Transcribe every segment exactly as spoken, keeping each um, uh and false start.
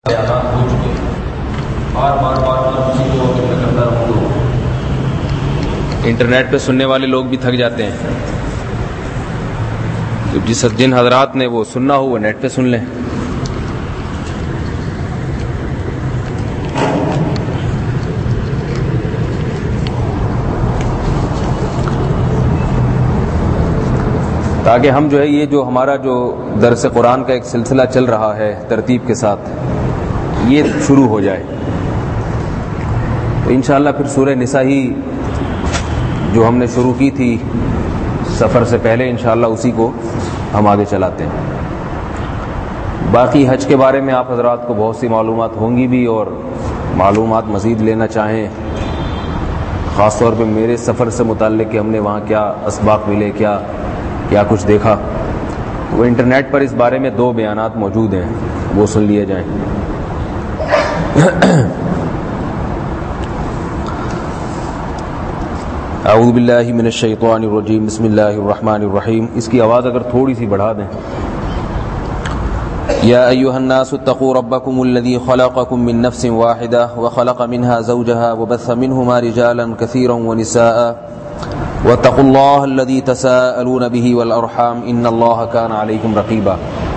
بیانات ہو چکے ہیں، بار بار بار بار اسی کو اگر میں کرتا رہوں تو انٹرنیٹ پہ سننے والے لوگ بھی تھک جاتے ہیں. تو جس جن حضرات نے وہ سننا ہو وہ نیٹ پہ سن لیں. تاکہ ہم جو ہے یہ جو ہمارا جو درس قرآن کا ایک سلسلہ چل رہا ہے ترتیب کے ساتھ یہ شروع ہو جائے. تو انشاءاللہ پھر سورہ نساء ہی جو ہم نے شروع کی تھی سفر سے پہلے انشاءاللہ اسی کو ہم آگے چلاتے ہیں. باقی حج کے بارے میں آپ حضرات کو بہت سی معلومات ہوں گی بھی، اور معلومات مزید لینا چاہیں خاص طور پہ میرے سفر سے متعلق کہ ہم نے وہاں کیا اسباق ملے، کیا کیا کچھ دیکھا، وہ انٹرنیٹ پر اس بارے میں دو بیانات موجود ہیں، وہ سن لیے جائیں. اعوذ باللہ من الشیطان الرجیم، بسم اللہ الرحمن الرحیم. اس کی آواز اگر تھوڑی سی بڑھا دیں. یا ایھا الناس اتقوا ربکم الذی خلقکم من نفس واحدہ وخلق منها زوجها وبث منهما رجالا کثیرا ونساء واتقوا اللہ الذی تساءلون به والارحام ان اللہ کان علیکم رقیبا.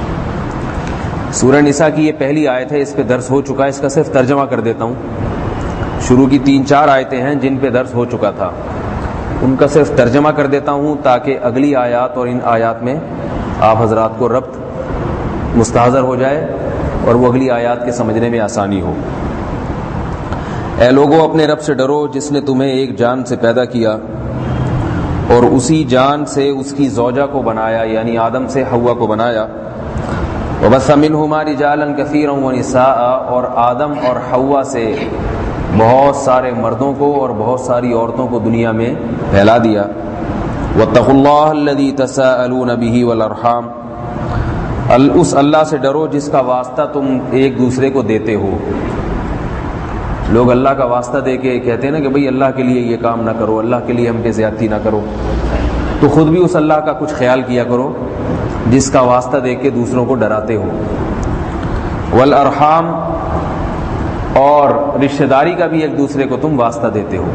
سورہ نساء کی یہ پہلی آیت ہے، اس پہ درس ہو چکا ہے. اس کا صرف ترجمہ کر دیتا ہوں. شروع کی تین چار آیتیں ہیں جن پہ درس ہو چکا تھا، ان کا صرف ترجمہ کر دیتا ہوں تاکہ اگلی آیات اور ان آیات میں آپ حضرات کو ربط مستحضر ہو جائے اور وہ اگلی آیات کے سمجھنے میں آسانی ہو. اے لوگو اپنے رب سے ڈرو جس نے تمہیں ایک جان سے پیدا کیا اور اسی جان سے اس کی زوجہ کو بنایا، یعنی آدم سے حوا کو بنایا. وبث منہما رجالا کثیرا ونساء، اور آدم اور حوا سے بہت سارے مردوں کو اور بہت ساری عورتوں کو دنیا میں پھیلا دیا. واتقوا اللہ الذی تساءلون به والارحام، اس اللہ سے ڈرو جس کا واسطہ تم ایک دوسرے کو دیتے ہو. لوگ اللہ کا واسطہ دے کے کہتے ہیں نا کہ بھئی اللہ کے لیے یہ کام نہ کرو، اللہ کے لیے ہم پہ زیادتی نہ کرو، تو خود بھی اس اللہ کا کچھ خیال کیا کرو جس کا واسطہ دے کے دوسروں کو ڈراتے ہو. والارحام، اور رشتہ داری کا بھی ایک دوسرے کو تم واسطہ دیتے ہو.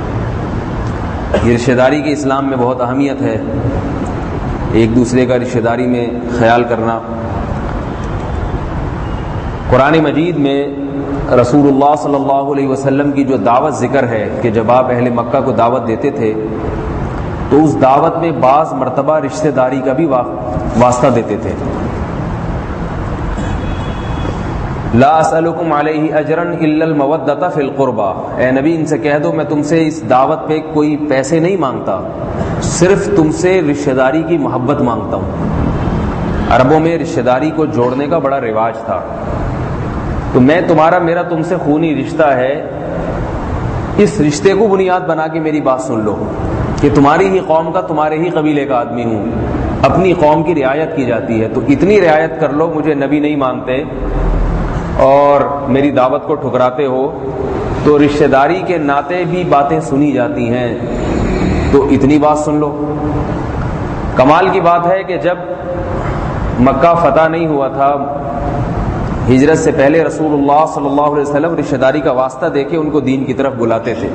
یہ رشتہ داری کی اسلام میں بہت اہمیت ہے، ایک دوسرے کا رشتہ داری میں خیال کرنا. قرآن مجید میں رسول اللہ صلی اللہ علیہ وسلم کی جو دعوت ذکر ہے کہ جب آپ اہل مکہ کو دعوت دیتے تھے تو اس دعوت میں بعض مرتبہ رشتہ داری کا بھی واسطہ دیتے تھے. لا اسألکم علیہ اجرا الا المودۃ فی القربى، اے نبی ان سے کہہ دو میں تم سے اس دعوت پہ کوئی پیسے نہیں مانگتا، صرف تم سے رشتہ داری کی محبت مانگتا ہوں. عربوں میں رشتہ داری کو جوڑنے کا بڑا رواج تھا، تو میں تمہارا میرا تم سے خونی رشتہ ہے، اس رشتے کو بنیاد بنا کے میری بات سن لو کہ تمہاری ہی قوم کا، تمہارے ہی قبیلے کا آدمی ہوں، اپنی قوم کی رعایت کی جاتی ہے، تو اتنی رعایت کر لو. مجھے نبی نہیں مانتے اور میری دعوت کو ٹھکراتے ہو تو رشتہ داری کے ناطے بھی باتیں سنی جاتی ہیں، تو اتنی بات سن لو. کمال کی بات ہے کہ جب مکہ فتح نہیں ہوا تھا، ہجرت سے پہلے رسول اللہ صلی اللہ علیہ وسلم رشتہ داری کا واسطہ دے کے ان کو دین کی طرف بلاتے تھے،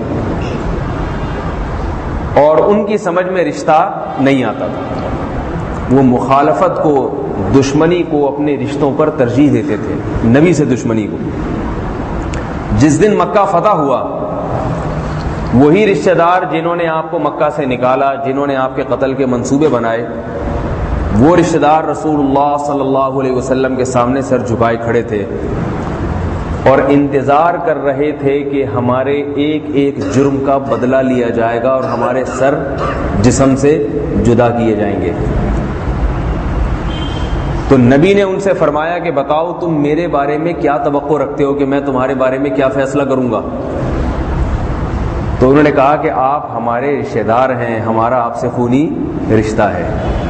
اور ان کی سمجھ میں رشتہ نہیں آتا تھا. وہ مخالفت کو، دشمنی کو اپنے رشتوں پر ترجیح دیتے تھے، نبی سے دشمنی کو. جس دن مکہ فتح ہوا، وہی رشتہ دار جنہوں نے آپ کو مکہ سے نکالا، جنہوں نے آپ کے قتل کے منصوبے بنائے، وہ رشتہ دار رسول اللہ صلی اللہ علیہ وسلم کے سامنے سر جھکائے کھڑے تھے اور انتظار کر رہے تھے کہ ہمارے ایک ایک جرم کا بدلہ لیا جائے گا اور ہمارے سر جسم سے جدا کیے جائیں گے. تو نبی نے ان سے فرمایا کہ بتاؤ تم میرے بارے میں کیا توقع رکھتے ہو کہ میں تمہارے بارے میں کیا فیصلہ کروں گا. تو انہوں نے کہا کہ آپ ہمارے رشتہ دار ہیں، ہمارا آپ سے خونی رشتہ ہے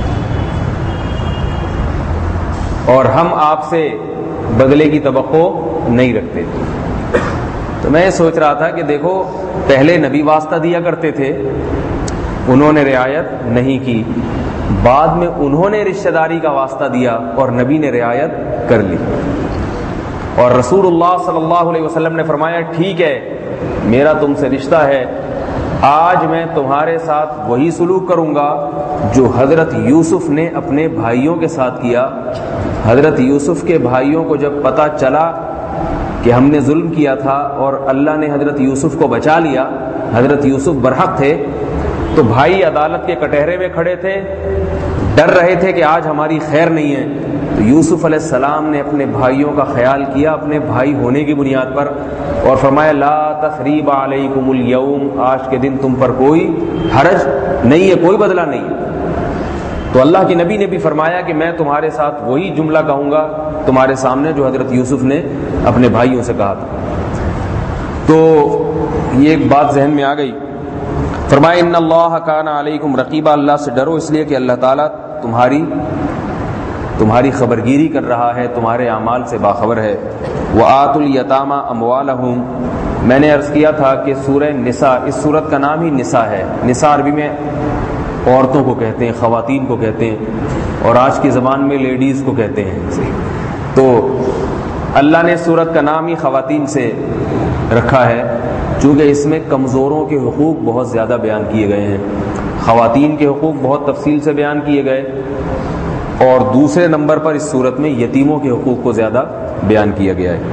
اور ہم آپ سے بدلے کی توقع نہیں رکھتے. تو میں سوچ رہا تھا کہ دیکھو پہلے نبی واسطہ دیا کرتے تھے، انہوں نے رعایت نہیں کی، بعد میں انہوں نے رشتہ داری کا واسطہ دیا اور نبی نے رعایت کر لی. اور رسول اللہ صلی اللہ علیہ وسلم نے فرمایا ٹھیک ہے میرا تم سے رشتہ ہے، آج میں تمہارے ساتھ وہی سلوک کروں گا جو حضرت یوسف نے اپنے بھائیوں کے ساتھ کیا۔ حضرت یوسف کے بھائیوں کو جب پتہ چلا کہ ہم نے ظلم کیا تھا اور اللہ نے حضرت یوسف کو بچا لیا، حضرت یوسف برحق تھے، تو بھائی عدالت کے کٹہرے میں کھڑے تھے، ڈر رہے تھے کہ آج ہماری خیر نہیں ہے، تو یوسف علیہ السلام نے اپنے بھائیوں کا خیال کیا اپنے بھائی ہونے کی بنیاد پر، اور فرمایا لا تثریب علیکم اليوم، آج کے دن تم پر کوئی حرج نہیں ہے، کوئی بدلہ نہیں ہے۔ تو اللہ کے نبی نے بھی فرمایا کہ میں تمہارے ساتھ وہی جملہ کہوں گا تمہارے سامنے جو حضرت یوسف نے اپنے بھائیوں سے کہا تھا۔ تو یہ ایک بات ذہن میں آ گئی۔ فرمایا ان اللہ کان علیکم رقیبا، اللہ سے ڈرو اس لیے کہ اللہ تعالیٰ تمہاری تمہاری خبرگیری کر رہا ہے، تمہارے اعمال سے باخبر ہے۔ وآتوا الیتامی اموالہم، میں نے عرض کیا تھا کہ سورہ نساء، اس سورت کا نام ہی نساء ہے۔ نساء عربی میں عورتوں کو کہتے ہیں، خواتین کو کہتے ہیں، اور آج کی زبان میں لیڈیز کو کہتے ہیں۔ تو اللہ نے سورت کا نام ہی خواتین سے رکھا ہے چونکہ اس میں کمزوروں کے حقوق بہت زیادہ بیان کیے گئے ہیں، خواتین کے حقوق بہت تفصیل سے بیان کیے گئے، اور دوسرے نمبر پر اس صورت میں یتیموں کے حقوق کو زیادہ بیان کیا گیا ہے۔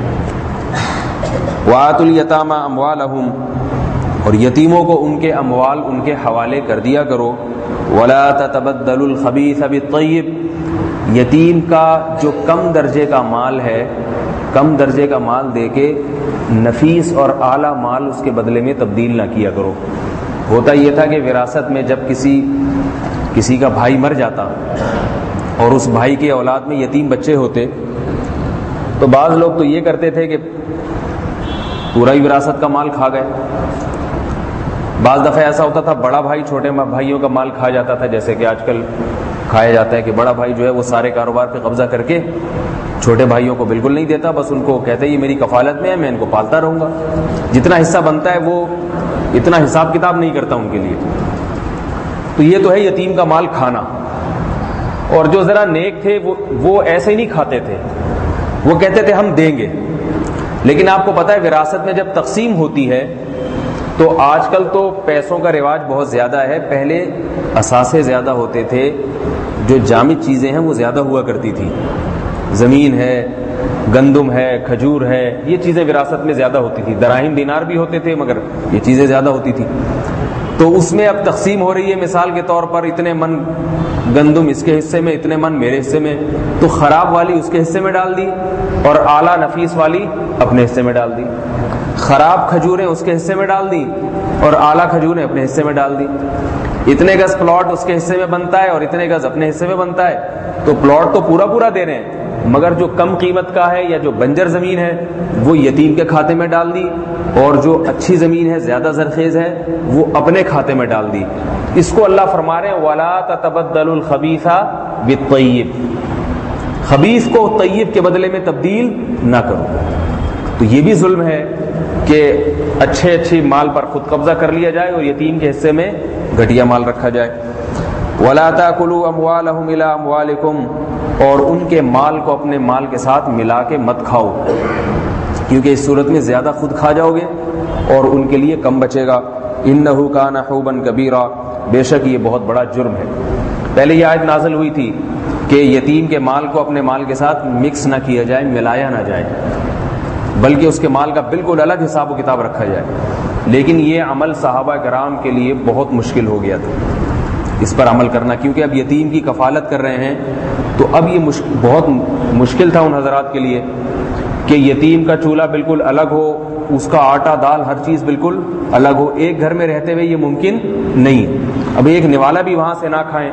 وآتوا الیتامی اموالہم، اور یتیموں کو ان کے اموال ان کے حوالے کر دیا کرو۔ ولا تتبدلوا الخبیث بالطیب، یتیم کا جو کم درجے کا مال ہے، کم درجے کا مال دے کے نفیس اور اعلیٰ مال اس کے بدلے میں تبدیل نہ کیا کرو۔ ہوتا یہ تھا کہ وراثت میں جب کسی کسی کا بھائی مر جاتا اور اس بھائی کی اولاد میں یتیم بچے ہوتے تو بعض لوگ تو یہ کرتے تھے کہ پورا ہی وراثت کا مال کھا گئے۔ بعض دفعہ ایسا ہوتا تھا بڑا بھائی چھوٹے بھائیوں کا مال کھا جاتا تھا، جیسے کہ آج کل کھایا جاتا ہے کہ بڑا بھائی جو ہے وہ سارے کاروبار پہ قبضہ کر کے چھوٹے بھائیوں کو بالکل نہیں دیتا، بس ان کو کہتے یہ میری کفالت میں ہے، میں ان کو پالتا رہوں گا، جتنا حصہ بنتا ہے وہ اتنا حساب کتاب نہیں کرتا ان کے لیے۔ تو یہ تو ہے یتیم کا مال کھانا۔ اور جو ذرا نیک تھے وہ وہ ایسے ہی نہیں کھاتے تھے، وہ کہتے تھے ہم دیں گے۔ لیکن آپ کو پتہ ہے وراثت میں جب تقسیم ہوتی ہے تو آج کل تو پیسوں کا رواج بہت زیادہ ہے، پہلے اثاثے زیادہ ہوتے تھے، جو جامد چیزیں ہیں وہ زیادہ ہوا کرتی تھی، زمین ہے، گندم ہے، کھجور ہے، یہ چیزیں وراثت میں زیادہ ہوتی تھی، دراہم دینار بھی ہوتے تھے مگر یہ چیزیں زیادہ ہوتی تھی۔ تو اس میں اب تقسیم ہو رہی ہے، مثال کے طور پر اتنے من گندم اس کے حصے میں، اتنے من میرے حصے میں، تو خراب والی اس کے حصے میں ڈال دی اور اعلیٰ نفیس والی اپنے حصے میں ڈال دی، خراب کھجوریں اس کے حصے میں ڈال دی اور اعلیٰ کھجوریں اپنے حصے میں ڈال دی۔ اتنے گز پلاٹ اس کے حصے میں بنتا ہے اور اتنے گز اپنے حصے میں بنتا ہے، تو پلاٹ تو پورا پورا دے رہے ہیں، مگر جو کم قیمت کا ہے یا جو بنجر زمین ہے وہ یتیم کے کھاتے میں ڈال دی، اور جو اچھی زمین ہے زیادہ زرخیز ہے وہ اپنے کھاتے میں ڈال دی۔ اس کو اللہ فرما رہے ہیں وَلَا تَتَبَدَّلُوا الْخَبِيثَ بِالطَّيِّبِ، خبیث کو طیب کے بدلے میں تبدیل نہ کرو۔ تو یہ بھی ظلم ہے کہ اچھے اچھی مال پر خود قبضہ کر لیا جائے اور یتیم کے حصے میں گھٹیا مال رکھا جائے۔ وَلَا تَأْكُلُوا أَمْوَالَهُمْ إِلَىٰ أَمْوَالِكُمْ، اور ان کے مال کو اپنے مال کے ساتھ ملا کے مت کھاؤ، کیونکہ اس صورت میں زیادہ خود کھا جاؤ گے اور ان کے لیے کم بچے گا۔ إِنَّهُ كَانَ حُوبًا كَبِيرًا، بے شک یہ بہت بڑا جرم ہے۔ پہلے یہ آیت نازل ہوئی تھی کہ یتیم کے مال کو اپنے مال کے ساتھ مکس نہ کیا جائے، ملایا نہ جائے، بلکہ اس کے مال کا بالکل الگ حساب و کتاب رکھا جائے۔ لیکن یہ عمل صحابہ کرام کے لیے بہت مشکل ہو گیا تھا اس پر عمل کرنا، کیونکہ اب یتیم کی کفالت کر رہے ہیں تو اب یہ مشکل بہت مشکل تھا ان حضرات کے لیے کہ یتیم کا چولہا بالکل الگ ہو، اس کا آٹا دال ہر چیز بالکل الگ ہو، ایک گھر میں رہتے ہوئے یہ ممکن نہیں۔ اب ایک نوالا بھی وہاں سے نہ کھائیں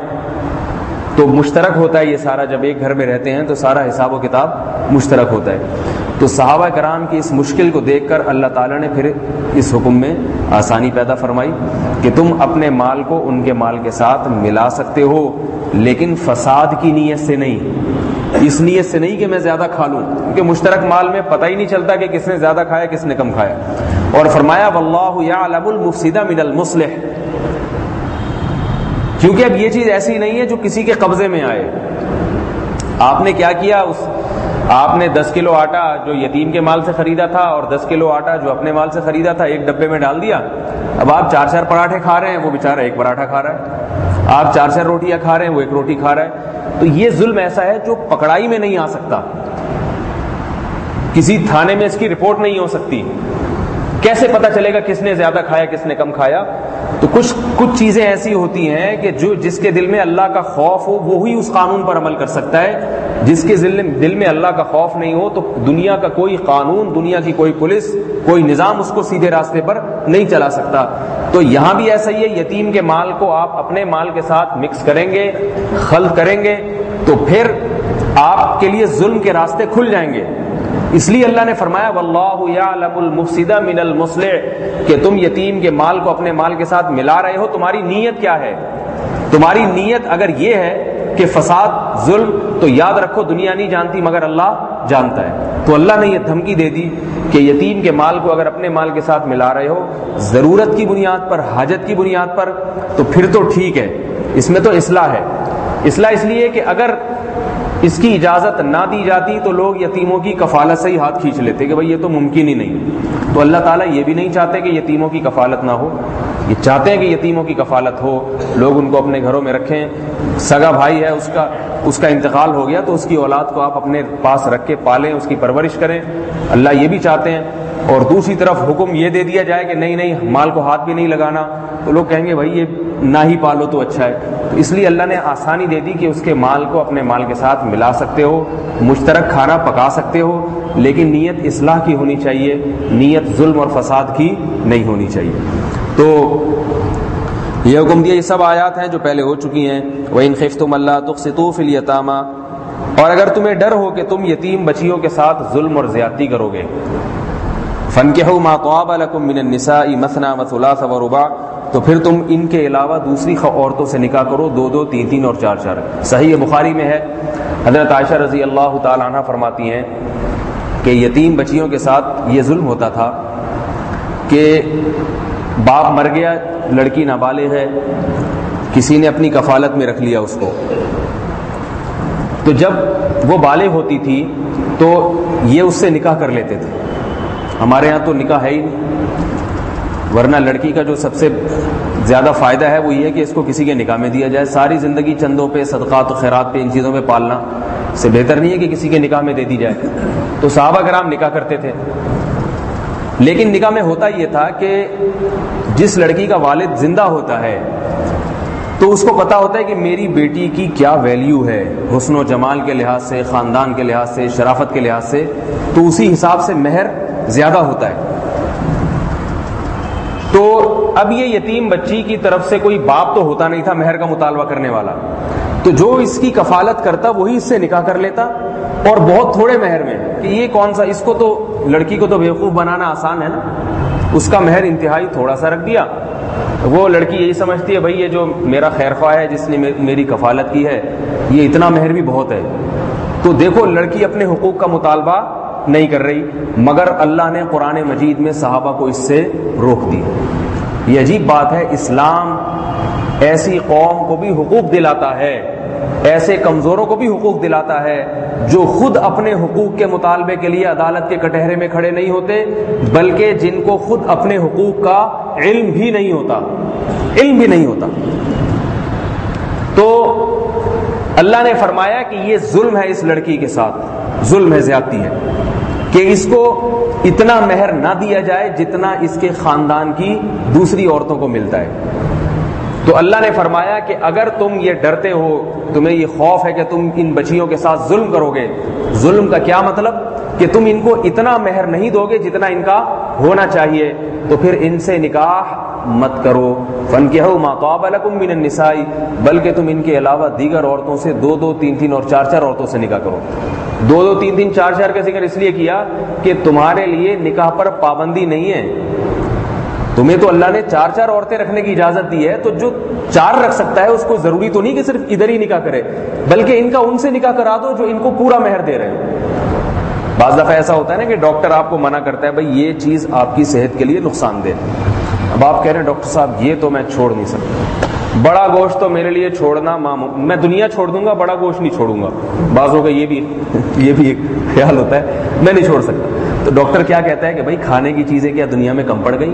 تو مشترک ہوتا ہے یہ سارا، جب ایک گھر میں رہتے ہیں تو سارا حساب و کتاب مشترک ہوتا ہے۔ تو صحابہ کرام کی اس مشکل کو دیکھ کر اللہ تعالیٰ نے پھر اس حکم میں آسانی پیدا فرمائی کہ تم اپنے مال کو ان کے مال کے ساتھ ملا سکتے ہو، لیکن فساد کی نیت سے نہیں، اس نیت سے نہیں کہ میں زیادہ کھا لوں، کیونکہ مشترک مال میں پتہ ہی نہیں چلتا کہ کس نے زیادہ کھایا کس نے کم کھایا۔ اور فرمایا واللہ یعلم المفسد من المصلح، کیونکہ اب یہ چیز ایسی نہیں ہے جو کسی کے قبضے میں آئے۔ آپ نے کیا کیا، اس آپ نے دس کلو آٹا جو یتیم کے مال سے خریدا تھا اور دس کلو آٹا جو اپنے مال سے خریدا تھا ایک ڈبے میں ڈال دیا. اب آپ چار چار پراٹھے کھا رہے ہیں, وہ بیچارہ ایک پراٹھا کھا رہا ہے. آپ چار چار روٹیاں کھا رہے ہیں, وہ ایک روٹی کھا رہا ہے. تو یہ ظلم ایسا ہے جو پکڑائی میں نہیں آ سکتا, کسی تھانے میں اس کی رپورٹ نہیں ہو سکتی. کیسے پتا چلے گا کس نے زیادہ کھایا کس نے کم کھایا؟ تو کچھ کچھ چیزیں ایسی ہوتی ہیں کہ جو جس کے دل میں اللہ کا خوف ہو وہی اس قانون پر عمل کر سکتا ہے. جس کے دل میں اللہ کا خوف نہیں ہو تو دنیا کا کوئی قانون, دنیا کی کوئی پولیس, کوئی نظام اس کو سیدھے راستے پر نہیں چلا سکتا. تو یہاں بھی ایسا ہی ہے, یتیم کے مال کو آپ اپنے مال کے ساتھ مکس کریں گے, خلط کریں گے, تو پھر آپ کے لیے ظلم کے راستے کھل جائیں گے. اس لیے اللہ نے فرمایا واللہ یعلم المفسد من المصلح, کہ تم یتیم کے مال کو اپنے مال کے ساتھ ملا رہے ہو, تمہاری نیت کیا ہے؟ تمہاری نیت اگر یہ ہے کہ فساد, ظلم, تو یاد رکھو دنیا نہیں جانتی مگر اللہ جانتا ہے. تو اللہ نے یہ دھمکی دے دی کہ یتیم کے مال کو اگر اپنے مال کے ساتھ ملا رہے ہو ضرورت کی بنیاد پر, حاجت کی بنیاد پر, تو پھر تو ٹھیک ہے, اس میں تو اصلاح ہے. اصلاح اس لیے کہ اگر اس کی اجازت نہ دی جاتی تو لوگ یتیموں کی کفالت سے ہی ہاتھ کھینچ لیتے کہ بھئی یہ تو ممکن ہی نہیں. تو اللہ تعالیٰ یہ بھی نہیں چاہتے کہ یتیموں کی کفالت نہ ہو, یہ چاہتے ہیں کہ یتیموں کی کفالت ہو, لوگ ان کو اپنے گھروں میں رکھیں. سگا بھائی ہے, اس کا اس کا انتقال ہو گیا تو اس کی اولاد کو آپ اپنے پاس رکھ کے پالیں, اس کی پرورش کریں. اللہ یہ بھی چاہتے ہیں. اور دوسری طرف حکم یہ دے دیا جائے کہ نہیں نہیں مال کو ہاتھ بھی نہیں لگانا, تو لوگ کہیں گے بھائی یہ نہ ہی پالو تو اچھا ہے. تو اس لیے اللہ نے آسانی دے دی کہ اس کے مال کو اپنے مال کے ساتھ ملا سکتے ہو, مشترک کھانا پکا سکتے ہو, لیکن نیت اصلاح کی ہونی چاہیے, نیت ظلم اور فساد کی نہیں ہونی چاہیے. تو یہ حکم دیا. یہ سب آیات ہیں جو پہلے ہو چکی ہیں. وَإِنْ خِفْتُمْ أَلَّا تُقْسِطُوا فِي الْيَتَامَى, اور اگر تمہیں ڈر ہو کہ تم یتیم بچیوں کے ساتھ ظلم اور زیادتی کرو گے, فَانْكِحُوا مَا طَابَ لَكُم مِّنَ النِّسَاءِ مَثْنَىٰ وَثُلَاثَ وَرُبَاعَ, تو پھر تم ان کے علاوہ دوسری عورتوں سے نکاح کرو, دو دو, تین تین اور چار چار. صحیح بخاری میں ہے, حضرت عائشہ رضی اللہ تعالی عنہ فرماتی ہیں کہ یتیم بچیوں کے ساتھ یہ ظلم ہوتا تھا کہ باپ مر گیا, لڑکی نابالغ ہے, کسی نے اپنی کفالت میں رکھ لیا اس کو, تو جب وہ بالغ ہوتی تھی تو یہ اس سے نکاح کر لیتے تھے. ہمارے یہاں تو نکاح ہے ہی نہیں, ورنہ لڑکی کا جو سب سے زیادہ فائدہ ہے وہ یہ ہے کہ اس کو کسی کے نکاح میں دیا جائے. ساری زندگی چندوں پہ, صدقات و خیرات پہ, ان چیزوں پہ پالنا سے بہتر نہیں ہے کہ کسی کے نکاح میں دے دی جائے. تو صحابہ کرام نکاح کرتے تھے, لیکن نکاح میں ہوتا یہ تھا کہ جس لڑکی کا والد زندہ ہوتا ہے تو اس کو پتا ہوتا ہے کہ میری بیٹی کی کیا ویلیو ہے, حسن و جمال کے لحاظ سے, خاندان کے لحاظ سے, شرافت کے لحاظ سے, تو اسی حساب سے مہر زیادہ ہوتا ہے. تو اب یہ یتیم بچی کی طرف سے کوئی باپ تو ہوتا نہیں تھا مہر کا مطالبہ کرنے والا, تو جو اس کی کفالت کرتا وہی اس سے نکاح کر لیتا, اور بہت تھوڑے مہر میں, کہ یہ کون سا, اس کو تو لڑکی کو تو بیوقوف بنانا آسان ہے نا, اس کا مہر انتہائی تھوڑا سا رکھ دیا. وہ لڑکی یہی سمجھتی ہے بھائی یہ جو میرا خیر خواہ ہے جس نے میری کفالت کی ہے یہ اتنا مہر بھی بہت ہے. تو دیکھو لڑکی اپنے حقوق کا مطالبہ نہیں کر رہی, مگر اللہ نے قرآن مجید میں صحابہ کو اس سے روک دی. یہ عجیب بات ہے, اسلام ایسی قوم کو بھی حقوق دلاتا ہے, ایسے کمزوروں کو بھی حقوق دلاتا ہے جو خود اپنے حقوق کے مطالبے کے لیے عدالت کے کٹہرے میں کھڑے نہیں ہوتے, بلکہ جن کو خود اپنے حقوق کا علم بھی نہیں ہوتا, علم بھی نہیں ہوتا. تو اللہ نے فرمایا کہ یہ ظلم ہے اس لڑکی کے ساتھ, ظلم ہے, زیادتی ہے کہ اس کو اتنا مہر نہ دیا جائے جتنا اس کے خاندان کی دوسری عورتوں کو ملتا ہے. تو اللہ نے فرمایا کہ اگر تم یہ ڈرتے ہو, تمہیں یہ خوف ہے کہ تم ان بچیوں کے ساتھ ظلم کرو گے, ظلم کا کیا مطلب کہ تم ان کو اتنا مہر نہیں دو گے جتنا ان کا ہونا چاہیے, تو پھر ان سے نکاح مت کرو. فَانْكِحُوا مَا طَابَ لَكُم مِّنَ النِّسَاءِ, بلکہ تم ان کے علاوہ دیگر عورتوں سے دو دو, تین تین اور چار چار عورتوں سے نکاح کرو. دو دو, تین تین, چار چار کا ذکر اس لیے کیا کہ تمہارے لیے نکاح پر پابندی نہیں ہے. تمہیں تو اللہ نے چار چار عورتیں رکھنے کی اجازت دی ہے, تو جو چار رکھ سکتا ہے اس کو ضروری تو نہیں کہ صرف ادھر ہی نکاح کرے, بلکہ ان کا ان سے نکاح کرا دو جو ان کو پورا مہر دے رہے ہیں. بعض دفعہ ایسا ہوتا ہے نا کہ ڈاکٹر آپ کو منع کرتا ہے بھائی یہ چیز آپ کی صحت کے لیے نقصان دہ. اب آپ کہہ رہے ہیں ڈاکٹر صاحب یہ تو میں چھوڑ نہیں سکتا, بڑا گوشت تو میرے لیے چھوڑنا معمول، میں دنیا چھوڑ دوں گا، بڑا گوشت نہیں چھوڑوں گا. بعضوں کا یہ بھی یہ بھی ایک خیال ہوتا ہے میں نہیں چھوڑ سکتا. تو ڈاکٹر کیا کہتا ہے کہ بھائی کھانے کی چیزیں کیا دنیا میں کم پڑ گئی؟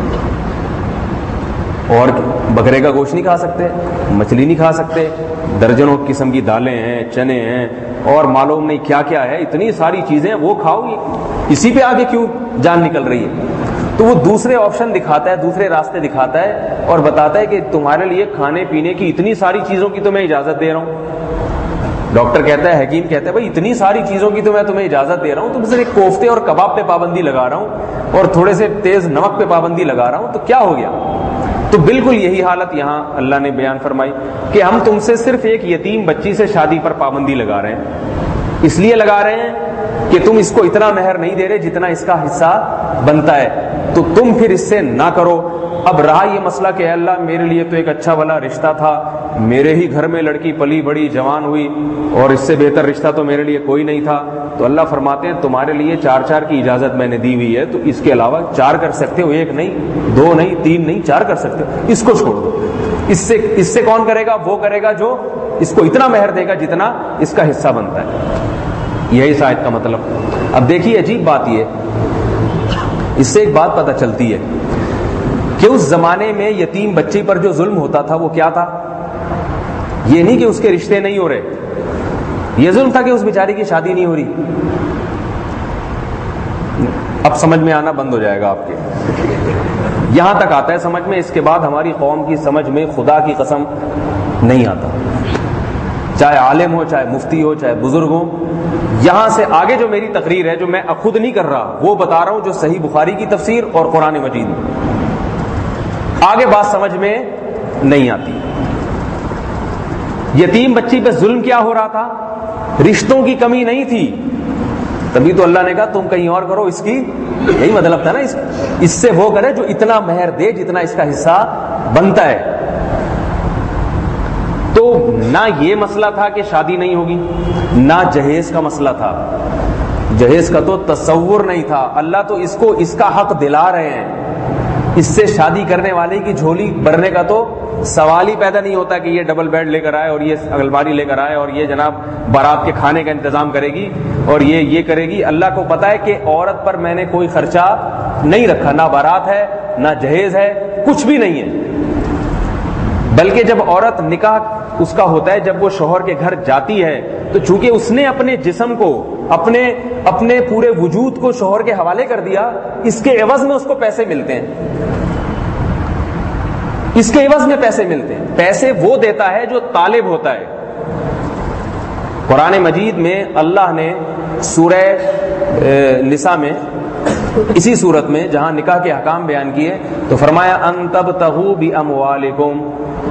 اور بکرے کا گوشت نہیں کھا سکتے، مچھلی نہیں کھا سکتے، درجنوں قسم کی دالیں ہیں، چنے ہیں، اور معلوم نہیں کیا کیا ہے، اتنی ساری چیزیں وہ کھاؤ گی، اسی پہ آگے کیوں جان نکل رہی ہے؟ تو وہ دوسرے آپشن دکھاتا ہے، دوسرے راستے دکھاتا ہے اور بتاتا ہے کہ تمہارے لیے کھانے پینے کی اتنی ساری چیزوں کی تو میں اجازت دے رہا ہوں. ڈاکٹر کہتا ہے، حکیم کہتا ہے بھائی اتنی ساری چیزوں کی تو میں تمہیں اجازت دے رہا ہوں، تم صرف کوفتے اور کباب پہ پابندی لگا رہا ہوں اور تھوڑے سے تیز نمک پہ پابندی لگا رہا ہوں، تو کیا ہو گیا؟ تو بالکل یہی حالت یہاں اللہ نے بیان فرمائی کہ ہم تم سے صرف ایک یتیم بچی سے شادی پر پابندی لگا رہے ہیں، اس لیے لگا رہے ہیں کہ تم اس کو اتنا مہر نہیں دے رہے جتنا اس کا حصہ بنتا ہے، تو تم پھر اس سے نہ کرو. اب رہا یہ مسئلہ کہ اللہ میرے لیے تو ایک اچھا والا رشتہ تھا، میرے ہی گھر میں لڑکی پلی بڑی جوان ہوئی اور اس سے بہتر رشتہ تو میرے لیے کوئی نہیں تھا، تو اللہ فرماتے ہیں تمہارے لیے چار چار کی اجازت میں نے دی ہوئی ہے، تو اس کے علاوہ چار کر سکتے ہو، ایک نہیں، دو نہیں، تین نہیں، چار کر سکتے ہو، اس کو چھوڑ دو. اس سے اس سے کون کرے گا؟ وہ کرے گا جو اس کو اتنا مہر دے گا جتنا اس کا حصہ بنتا ہے. یہی اس آیت کا مطلب. اب دیکھیے عجیب بات یہ، اس سے ایک بات پتہ چلتی ہے کہ اس زمانے میں یتیم بچی پر جو ظلم ہوتا تھا وہ کیا تھا؟ یہ نہیں کہ اس کے رشتے نہیں ہو رہے، یہ ظلم تھا کہ اس بیچاری کی شادی نہیں ہو رہی. اب سمجھ میں آنا بند ہو جائے گا آپ کے، یہاں تک آتا ہے سمجھ میں، اس کے بعد ہماری قوم کی سمجھ میں خدا کی قسم نہیں آتا، چاہے عالم ہو، چاہے مفتی ہو، چاہے بزرگ ہو. یہاں سے آگے جو میری تقریر ہے، جو میں خود نہیں کر رہا، وہ بتا رہا ہوں جو صحیح بخاری کی تفسیر اور قرآن مجید میں، آگے بات سمجھ میں نہیں آتی. یتیم بچی پہ ظلم کیا ہو رہا تھا؟ رشتوں کی کمی نہیں تھی، تبھی تو اللہ نے کہا تم کہیں اور کرو، اس کی یہی مطلب تھا نا، اس اس سے وہ کرے جو اتنا مہر دے جتنا اس کا حصہ بنتا ہے. تو نہ یہ مسئلہ تھا کہ شادی نہیں ہوگی، نہ جہیز کا مسئلہ تھا، جہیز کا تو تصور نہیں تھا. اللہ تو اس کو اس کا حق دلا رہے ہیں، اس سے شادی کرنے والے کی جھولی بھرنے کا تو سوال ہی پیدا نہیں ہوتا کہ یہ ڈبل بیڈ لے کر آئے اور یہ الماری لے کر آئے اور یہ جناب بارات کے کھانے کا انتظام کرے گی اور یہ یہ کرے گی. اللہ کو پتا ہے کہ عورت پر میں نے کوئی خرچہ نہیں رکھا، نہ بارات ہے، نہ جہیز ہے، کچھ بھی نہیں ہے. بلکہ جب عورت نکاح اس کا ہوتا ہے، جب وہ شوہر کے گھر جاتی ہے، تو چونکہ اس نے اپنے جسم کو، اپنے اپنے پورے وجود کو شوہر کے حوالے کر دیا، اس کے عوض میں اس کو پیسے ملتے ہیں، اس کے عوض میں پیسے ملتے ہیں. پیسے وہ دیتا ہے جو طالب ہوتا ہے. قرآن مجید میں اللہ نے سورہ نساء میں، اسی صورت میں جہاں نکاح کے احکام بیان کیے، تو فرمایا ان تبتغوا باموالکم.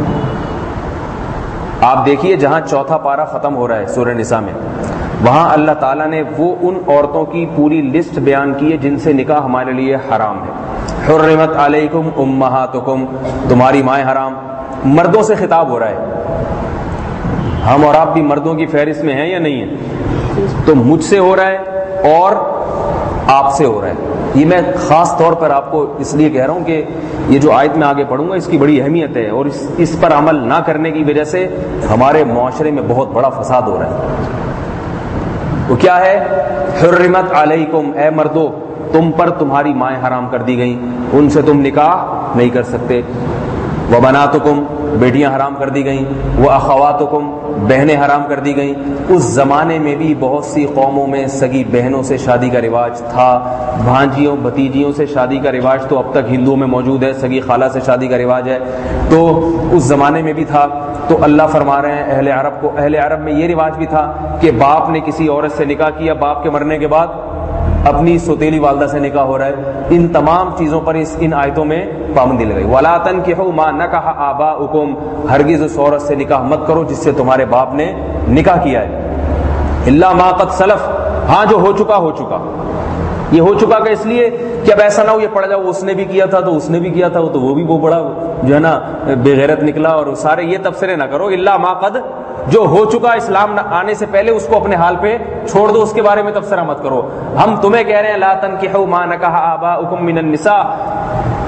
آپ دیکھیے جہاں چوتھا پارہ ختم ہو رہا ہے سورہ نساء میں، وہاں اللہ تعالیٰ نے وہ ان عورتوں کی پوری لسٹ بیان کی ہے جن سے نکاح ہمارے لیے حرام ہے. حرمت علیکم امہاتکم، تمہاری مائیں حرام. مردوں سے خطاب ہو رہا ہے، ہم اور آپ بھی مردوں کی فہرست میں ہیں یا نہیں ہیں؟ تو مجھ سے ہو رہا ہے اور آپ سے ہو رہا ہے. یہ میں خاص طور پر آپ کو اس لیے کہہ رہا ہوں کہ یہ جو آیت میں آگے پڑھوں گا اس کی بڑی اہمیت ہے، اور اس اس پر عمل نہ کرنے کی وجہ سے ہمارے معاشرے میں بہت بڑا فساد ہو رہا ہے. وہ کیا ہے؟ حرمت علیکم، اے مردو تم پر تمہاری مائیں حرام کر دی گئیں، ان سے تم نکاح نہیں کر سکتے. وبناتکم، بیٹیاں حرام کر دی گئیں. واخواتکم، بہنیں حرام کر دی گئیں. اس زمانے میں بھی بہت سی قوموں میں سگی بہنوں سے شادی کا رواج تھا، بھانجیوں بھتیجیوں سے شادی کا رواج تو اب تک ہندوؤں میں موجود ہے، سگی خالہ سے شادی کا رواج ہے، تو اس زمانے میں بھی تھا. تو اللہ فرما رہے ہیں اہل عرب کو، اہل عرب میں یہ رواج بھی تھا کہ باپ نے کسی عورت سے نکاح کیا، باپ کے مرنے کے بعد اپنی سوتیلی والدہ سے نکاح ہو رہا ہے. ان تمام چیزوں پر اس ان آیتوں میں پابندی لگائی. وَلَا تَنْكِحُوا مَا نَكَحَ آبَاؤُكُمْ، ہرگز اس عورت سے نکاح مت کرو جس سے تمہارے باپ نے نکاح کیا ہے. إِلَّا مَا قَدْ سَلَفَ، ہاں جو ہو چکا ہو چکا. یہ ہو چکا کہ اس لیے کہ اب ایسا نہ ہو یہ پڑ جاؤ اس نے بھی کیا تھا تو اس نے بھی کیا تھا تو وہ بھی وہ بڑا جو ہے نا بے غیرت نکلا، اور سارے یہ تبصرے نہ کرو. إِلَّا مَا قَدْ، جو ہو چکا اسلام آنے سے پہلے اس کو اپنے حال پہ چھوڑ دو، اس کے بارے میں تبصرہ مت کرو. ہم تمہیں کہہ رہے ہیں لا تنکحوا ما نکح آباؤکم من النساء،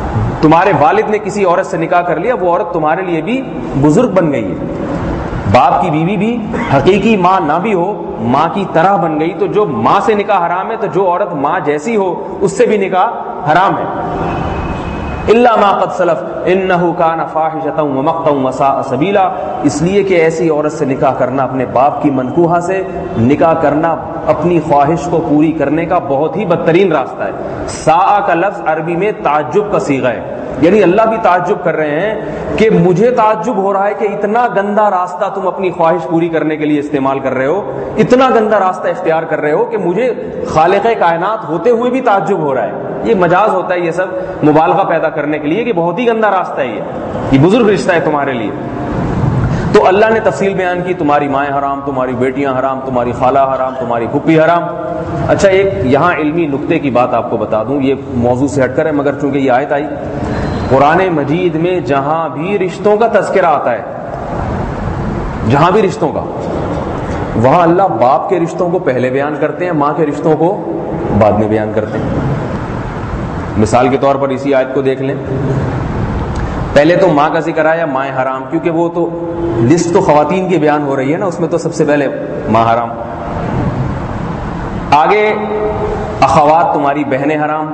تمہارے والد نے کسی عورت سے نکاح کر لیا، وہ عورت تمہارے لیے بھی بزرگ بن گئی ہے، باپ کی بیوی بھی حقیقی ماں نہ بھی ہو ماں کی طرح بن گئی، تو جو ماں سے نکاح حرام ہے تو جو عورت ماں جیسی ہو اس سے بھی نکاح حرام ہے۔ الا ما قد سلف انه كان فاحشۃ ومقتا وساء سبیلا، اس لیے کہ ایسی عورت سے نکاح کرنا، اپنے باپ کی منکوحہ سے نکاح کرنا اپنی خواہش کو پوری کرنے کا بہت ہی بدترین راستہ ہے۔ ساء کا لفظ عربی میں تعجب کا صیغہ ہے، یعنی اللہ بھی تعجب کر رہے ہیں کہ مجھے تعجب ہو رہا ہے کہ اتنا گندا راستہ تم اپنی خواہش پوری کرنے کے لیے استعمال کر رہے ہو، اتنا گندا راستہ اختیار کر رہے ہو کہ مجھے خالق کائنات ہوتے ہوئے بھی تعجب ہو رہا ہے۔ یہ مجاز ہوتا ہے یہ سب مبالغہ پیدا کرنے کے لیے کہ بہت ہی گندا راستہ ہے، یہ یہ بزرگ رشتہ ہے تمہارے لیے۔ تو اللہ نے تفصیل بیان کی، تمہاری مائیں حرام، تمہاری بیٹیاں حرام، تمہاری خالہ حرام، تمہاری پھپھی حرام۔ اچھا، ایک یہاں علمی نقطے کی بات آپ کو بتا دوں، یہ موضوع سے ہٹ کر ہے مگر چونکہ یہ آیت آئی، قرآن مجید میں جہاں بھی رشتوں کا تذکرہ آتا ہے، جہاں بھی رشتوں کا، وہاں اللہ باپ کے رشتوں کو پہلے بیان کرتے ہیں، ماں کے رشتوں کو بعد میں بیان کرتے ہیں۔ مثال کے طور پر اسی آیت کو دیکھ لیں، پہلے تو ماں کا ذکر آیا، مائیں حرام، کیونکہ وہ تو لسٹ تو خواتین کی بیان ہو رہی ہے نا، اس میں تو سب سے پہلے ماں حرام، آگے اخوات تمہاری بہنیں حرام۔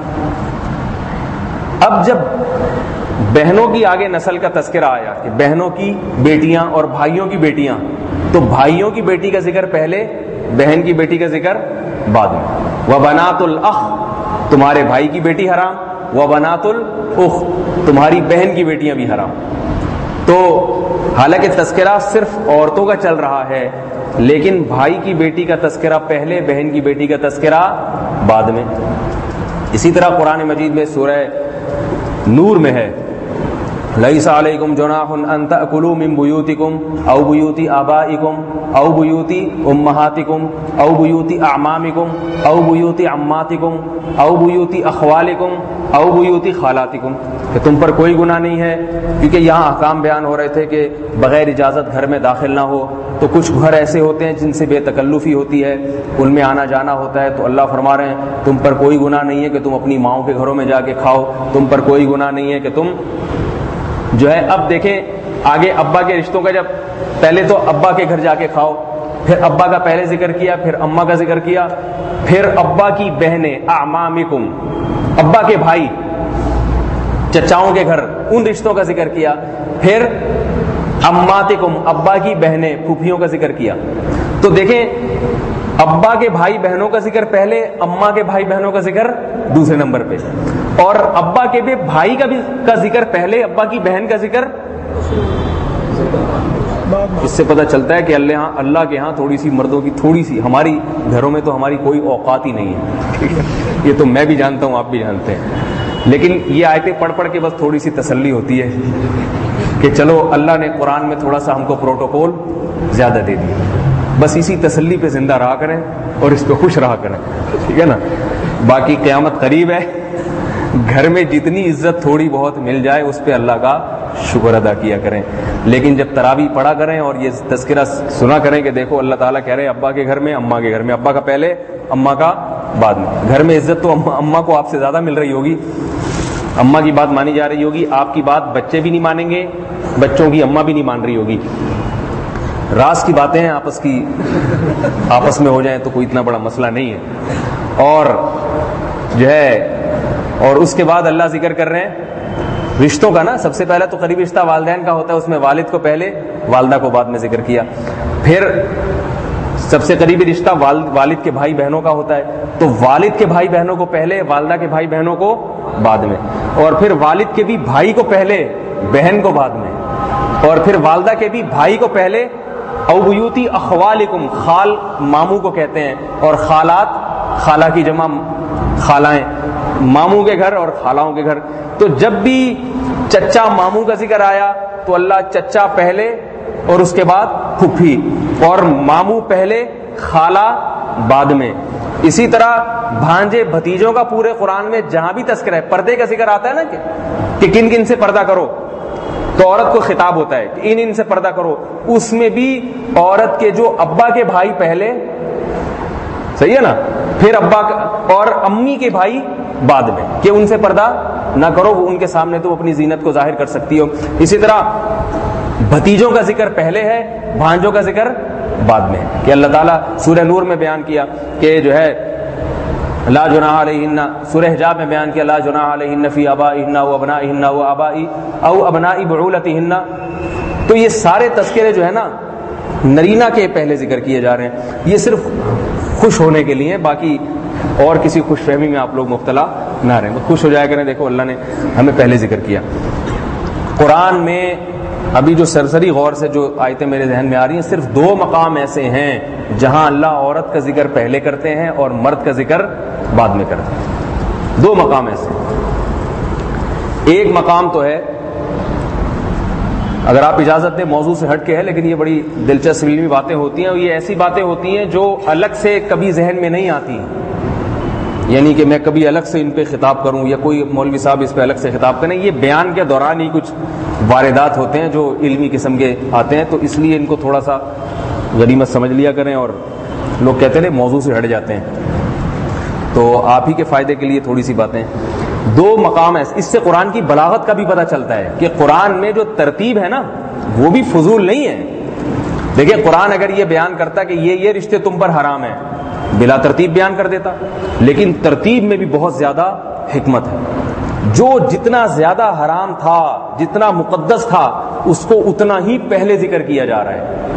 اب جب بہنوں کی آگے نسل کا تذکرہ آیا کہ بہنوں کی بیٹیاں اور بھائیوں کی بیٹیاں، تو بھائیوں کی بیٹی کا ذکر پہلے، بہن کی بیٹی کا ذکر بعد میں۔ وبنات الاخ تمہارے بھائی کی بیٹی حرام، وبنات الاخت تمہاری بہن کی بیٹیاں بھی حرام۔ تو حالانکہ تذکرہ صرف عورتوں کا چل رہا ہے، لیکن بھائی کی بیٹی کا تذکرہ پہلے، بہن کی بیٹی کا تذکرہ بعد میں۔ اسی طرح قرآن مجید میں سورہ نور میں ہے، لَيْسَ عَلَيْكُمْ جُنَاحٌ أَن تَأْكُلُوا مِن بُيُوتِكُمْ أَوْ بُيُوتِ آبَائِكُمْ أَوْ بُيُوتِ أُمَّهَاتِكُمْ أَوْ بُيُوتِ أَعْمَامِكُمْ أَوْ بُيُوتِ عَمَّاتِكُمْ أَوْ بُيُوتِ أَخْوَالِكُمْ أَوْ بُيُوتِ خَالَاتِكُمْ، کہ تم پر کوئی گناہ نہیں ہے، کیونکہ یہاں احکام بیان ہو رہے تھے کہ بغیر اجازت گھر میں داخل نہ ہو۔ تو کچھ گھر ایسے ہوتے ہیں جن سے بے تکلفی ہوتی ہے، ان میں آنا جانا ہوتا ہے، تو اللہ فرما رہے ہیں تم پر کوئی گناہ نہیں ہے کہ تم اپنی ماؤں کے گھروں میں جا کے کھاؤ، تم پر کوئی گناہ نہیں ہے کہ تم جو ہے۔ اب دیکھیں آگے ابا کے رشتوں کا، جب پہلے تو ابا کے گھر جا کے کھاؤ، پھر ابا کا پہلے ذکر کیا، پھر اماں کا ذکر کیا، پھر ابا کی بہنیں اعمامکم، ابا کے بھائی چچاؤں کے گھر، ان رشتوں کا ذکر کیا، پھر اماتکم ابا کی بہنیں پھوپھیوں کا ذکر کیا۔ تو دیکھیں ابا کے بھائی بہنوں کا ذکر پہلے، اماں کے بھائی بہنوں کا ذکر دوسرے نمبر پہ، اور ابا کے بھی بھائی کا بھی کا ذکر پہلے، ابا کی بہن کا ذکر۔ اس سے پتہ چلتا ہے کہ اللہ اللہ کے ہاں تھوڑی سی مردوں کی تھوڑی سی، ہماری گھروں میں تو ہماری کوئی اوقات ہی نہیں ہے، یہ تو میں بھی جانتا ہوں، آپ بھی جانتے ہیں، لیکن یہ آیتیں پڑھ پڑھ کے بس تھوڑی سی تسلی ہوتی ہے کہ چلو اللہ نے قرآن میں تھوڑا سا ہم کو پروٹوکول زیادہ دے دیا، بس اسی تسلی پہ زندہ رہا کریں اور اس پہ خوش رہا کریں، ٹھیک ہے نا۔ باقی قیامت قریب ہے، گھر میں جتنی عزت تھوڑی بہت مل جائے اس پہ اللہ کا شکر ادا کیا کریں، لیکن جب تراویح پڑھا کریں اور یہ تذکرہ سنا کریں کہ دیکھو اللہ تعالیٰ کہہ رہے ہیں ابا کے گھر میں، اماں کے گھر میں، ابا کا پہلے، اماں کا بعد میں۔ گھر میں عزت تو اماں کو آپ سے زیادہ مل رہی ہوگی، اماں کی بات مانی جا رہی ہوگی، آپ کی بات بچے بھی نہیں مانیں گے، بچوں کی اماں بھی نہیں مان رہی ہوگی۔ راز کی باتیں ہیں، آپس کی آپس میں ہو جائیں تو کوئی اتنا بڑا مسئلہ نہیں ہے۔ اور جو ہے اور اس کے بعد اللہ ذکر کر رہے ہیں رشتوں کا نا، سب سے پہلے تو قریبی رشتہ والدین کا ہوتا ہے، اس میں والد کو پہلے، والدہ کو بعد میں ذکر کیا۔ پھر سب سے قریبی رشتہ والد کے بھائی بہنوں کا ہوتا ہے، تو والد کے بھائی بہنوں کو پہلے، والدہ کے بھائی بہنوں کو بعد میں، اور پھر والد کے بھی بھائی کو پہلے، بہن کو بعد میں، اور پھر والدہ کے بھی بھائی کو پہلے۔ او بیوتی اخوالکم، خال ماموں کو کہتے ہیں، اور خالات خالہ کی جمع خالائیں، ماموں کے گھر اور خالاؤں کے گھر۔ تو جب بھی چچا ماموں کا ذکر آیا تو اللہ چچا پہلے اور اس کے بعد پھپھی، اور ماموں پہلے، خالہ بعد میں۔ اسی طرح بھانجے بھتیجوں کا پورے قرآن میں جہاں بھی تذکرہ ہے، پردے کا ذکر آتا ہے نا کہ, کہ کن کن سے پردہ کرو، تو عورت کو خطاب ہوتا ہے کہ ان ان سے پردہ کرو، اس میں بھی عورت کے جو ابا کے بھائی پہلے، صحیح ہے نا، پھر ابا کا اور امی کے بھائی بعد میں، کہ ان سے پردہ نہ کرو، وہ ان کے سامنے تو اپنی زینت کو ظاہر کر سکتی ہو. اسی طرح بھتیجوں کا ذکر پہلے ہے، بھانجوں کا ذکر بعد میں ہے، کہ اللہ تعالیٰ سورہ نور میں بیان کیا کہ جو ہے لا جناح علیہن، سورہ حجاب میں بیان کیا لا جناح علیہن فی آبائہن و ابنائہن و آبائی او ابنائی بعولتہن. تو یہ سارے تذکرے جو ہے نا نرینہ کے پہلے ذکر کیے جا رہے ہیں. یہ صرف خوش ہونے کے لیے، باقی اور کسی خوش فہمی میں آپ لوگ مبتلا نہ رہیں، خوش ہو جایا کریں دیکھو اللہ نے ہمیں پہلے ذکر کیا. قرآن میں ابھی جو سرسری غور سے جو آیتیں میرے ذہن میں آ رہی ہیں، صرف دو مقام ایسے ہیں جہاں اللہ عورت کا ذکر پہلے کرتے ہیں اور مرد کا ذکر بعد میں کرتے ہیں. دو مقام ایسے. ایک مقام تو ہے، اگر آپ اجازت دیں موضوع سے ہٹ کے ہے لیکن یہ بڑی دلچسپ علمی باتیں ہوتی ہیں، اور یہ ایسی باتیں ہوتی ہیں جو الگ سے کبھی ذہن میں نہیں آتی، یعنی کہ میں کبھی الگ سے ان پہ خطاب کروں یا کوئی مولوی صاحب اس پہ الگ سے خطاب کریں. یہ بیان کے دوران ہی کچھ واردات ہوتے ہیں جو علمی قسم کے آتے ہیں، تو اس لیے ان کو تھوڑا سا غنیمت سمجھ لیا کریں. اور لوگ کہتے ہیں موضوع سے ہٹ جاتے ہیں، تو آپ ہی کے فائدے کے لیے تھوڑی سی باتیں. دو مقام ہے، اس سے قرآن کی بلاغت کا بھی پتہ چلتا ہے کہ قرآن میں جو ترتیب ہے نا وہ بھی فضول نہیں ہے. دیکھیں قرآن اگر یہ بیان کرتا کہ یہ یہ رشتے تم پر حرام ہیں، بلا ترتیب بیان کر دیتا، لیکن ترتیب میں بھی بہت زیادہ حکمت ہے. جو جتنا زیادہ حرام تھا، جتنا مقدس تھا، اس کو اتنا ہی پہلے ذکر کیا جا رہا ہے،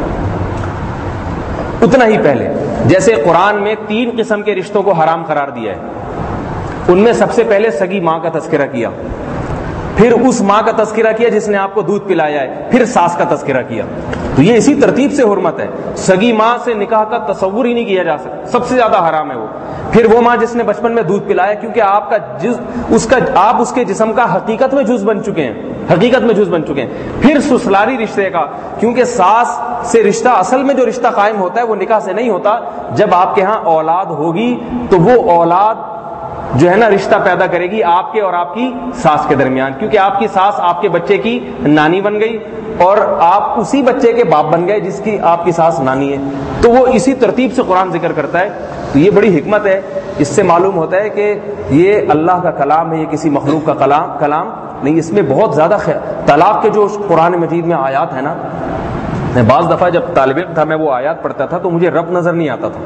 اتنا ہی پہلے. جیسے قرآن میں تین قسم کے رشتوں کو حرام قرار دیا ہے. ان میں سب سے پہلے سگی ماں کا تذکرہ کیا، پھر اس ماں کا تذکرہ کیا جس نے آپ کو دودھ پلایا ہے، پھر ساس کا تذکرہ کیا. تو یہ اسی ترتیب سے حرمت ہے. سگی ماں سے نکاح کا تصور ہی نہیں کیا جا سکتا، سب سے زیادہ حرام ہے وہ. پھر وہ ماں جس نے بچپن میں دودھ پلایا، کیونکہ آپ کا جز اس کا آپ اس کے جسم کا حقیقت میں جز بن چکے ہیں، حقیقت میں جز بن چکے ہیں. پھر سسراری رشتے کا، کیونکہ ساس سے رشتہ اصل میں جو رشتہ قائم ہوتا ہے وہ نکاح سے نہیں ہوتا. جب آپ کے ہاں اولاد ہوگی تو وہ اولاد جو ہے نا رشتہ پیدا کرے گی آپ کے اور آپ کی ساس کے درمیان، کیونکہ آپ کی ساس آپ کے بچے کی نانی بن گئی اور آپ اسی بچے کے باپ بن گئے جس کی آپ کی ساس نانی ہے. تو وہ اسی ترتیب سے قرآن ذکر کرتا ہے. تو یہ بڑی حکمت ہے. اس سے معلوم ہوتا ہے کہ یہ اللہ کا کلام ہے، یہ کسی مخلوق کا کلام کلام نہیں. اس میں بہت زیادہ خیر. طلاق کے جو قرآن مجید میں آیات ہیں نا، میں بعض دفعہ جب طالب علم تھا میں وہ آیات پڑھتا تھا تو مجھے رب نظر نہیں آتا تھا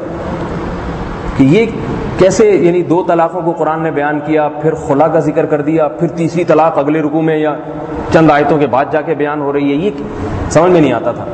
کہ یہ کیسے، یعنی دو طلاقوں کو قرآن نے بیان کیا، پھر خلا کا ذکر کر دیا، پھر تیسری طلاق اگلے رکوع میں یا چند آیتوں کے بعد جا کے بیان ہو رہی ہے. یہ سمجھ میں نہیں آتا تھا.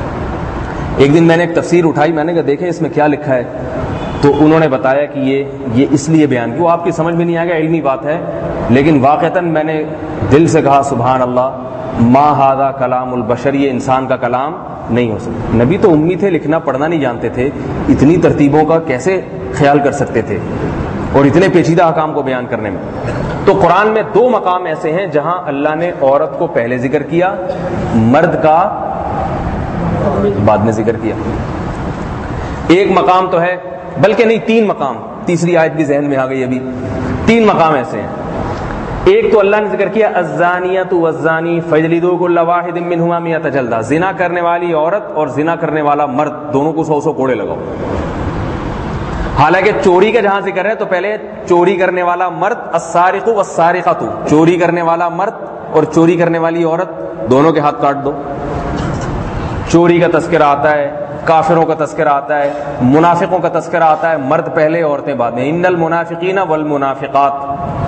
ایک دن میں نے ایک تفسیر اٹھائی، میں نے کہا دیکھیں اس میں کیا لکھا ہے، تو انہوں نے بتایا کہ یہ یہ اس لیے بیان کیا. وہ آپ کی سمجھ میں نہیں آئے گا، علمی بات ہے، لیکن واقعتاً میں نے دل سے کہا سبحان اللہ، ما ھذا کلام البشر، یہ انسان کا کلام نہیں ہو سکتا. نبی تو امی تھے، لکھنا پڑھنا نہیں جانتے تھے، اتنی ترتیبوں کا کیسے خیال کر سکتے تھے اور اتنے پیچیدہ احکام کو بیان کرنے میں. تو قرآن میں دو مقام ایسے ہیں جہاں اللہ نے عورت کو پہلے ذکر کیا، مرد کا بعد میں ذکر کیا. ایک مقام تو ہے، بلکہ نہیں تین مقام، تیسری آیت بھی ذہن میں آ گئی ابھی. تین مقام ایسے ہیں. ایک تو اللہ نے ذکر کیا الزانیۃ والزانی فاجلدوا کل واحد منہما مئۃ جلدہ، زنا کرنے والی عورت اور زنا کرنے والا مرد دونوں کو سو سو کوڑے لگاؤ. حالانکہ چوری کا جہاں ذکر ہے تو پہلے چوری کرنے والا مرد السارق والسارقۃ، چوری کرنے والا مرد اور چوری کرنے والی عورت دونوں کے ہاتھ کاٹ دو. چوری کا تذکرہ آتا ہے، کافروں کا تذکرہ آتا ہے، منافقوں کا تذکرہ آتا ہے، مرد پہلے عورتیں بعد میں. ان المنافقین والمنافقات،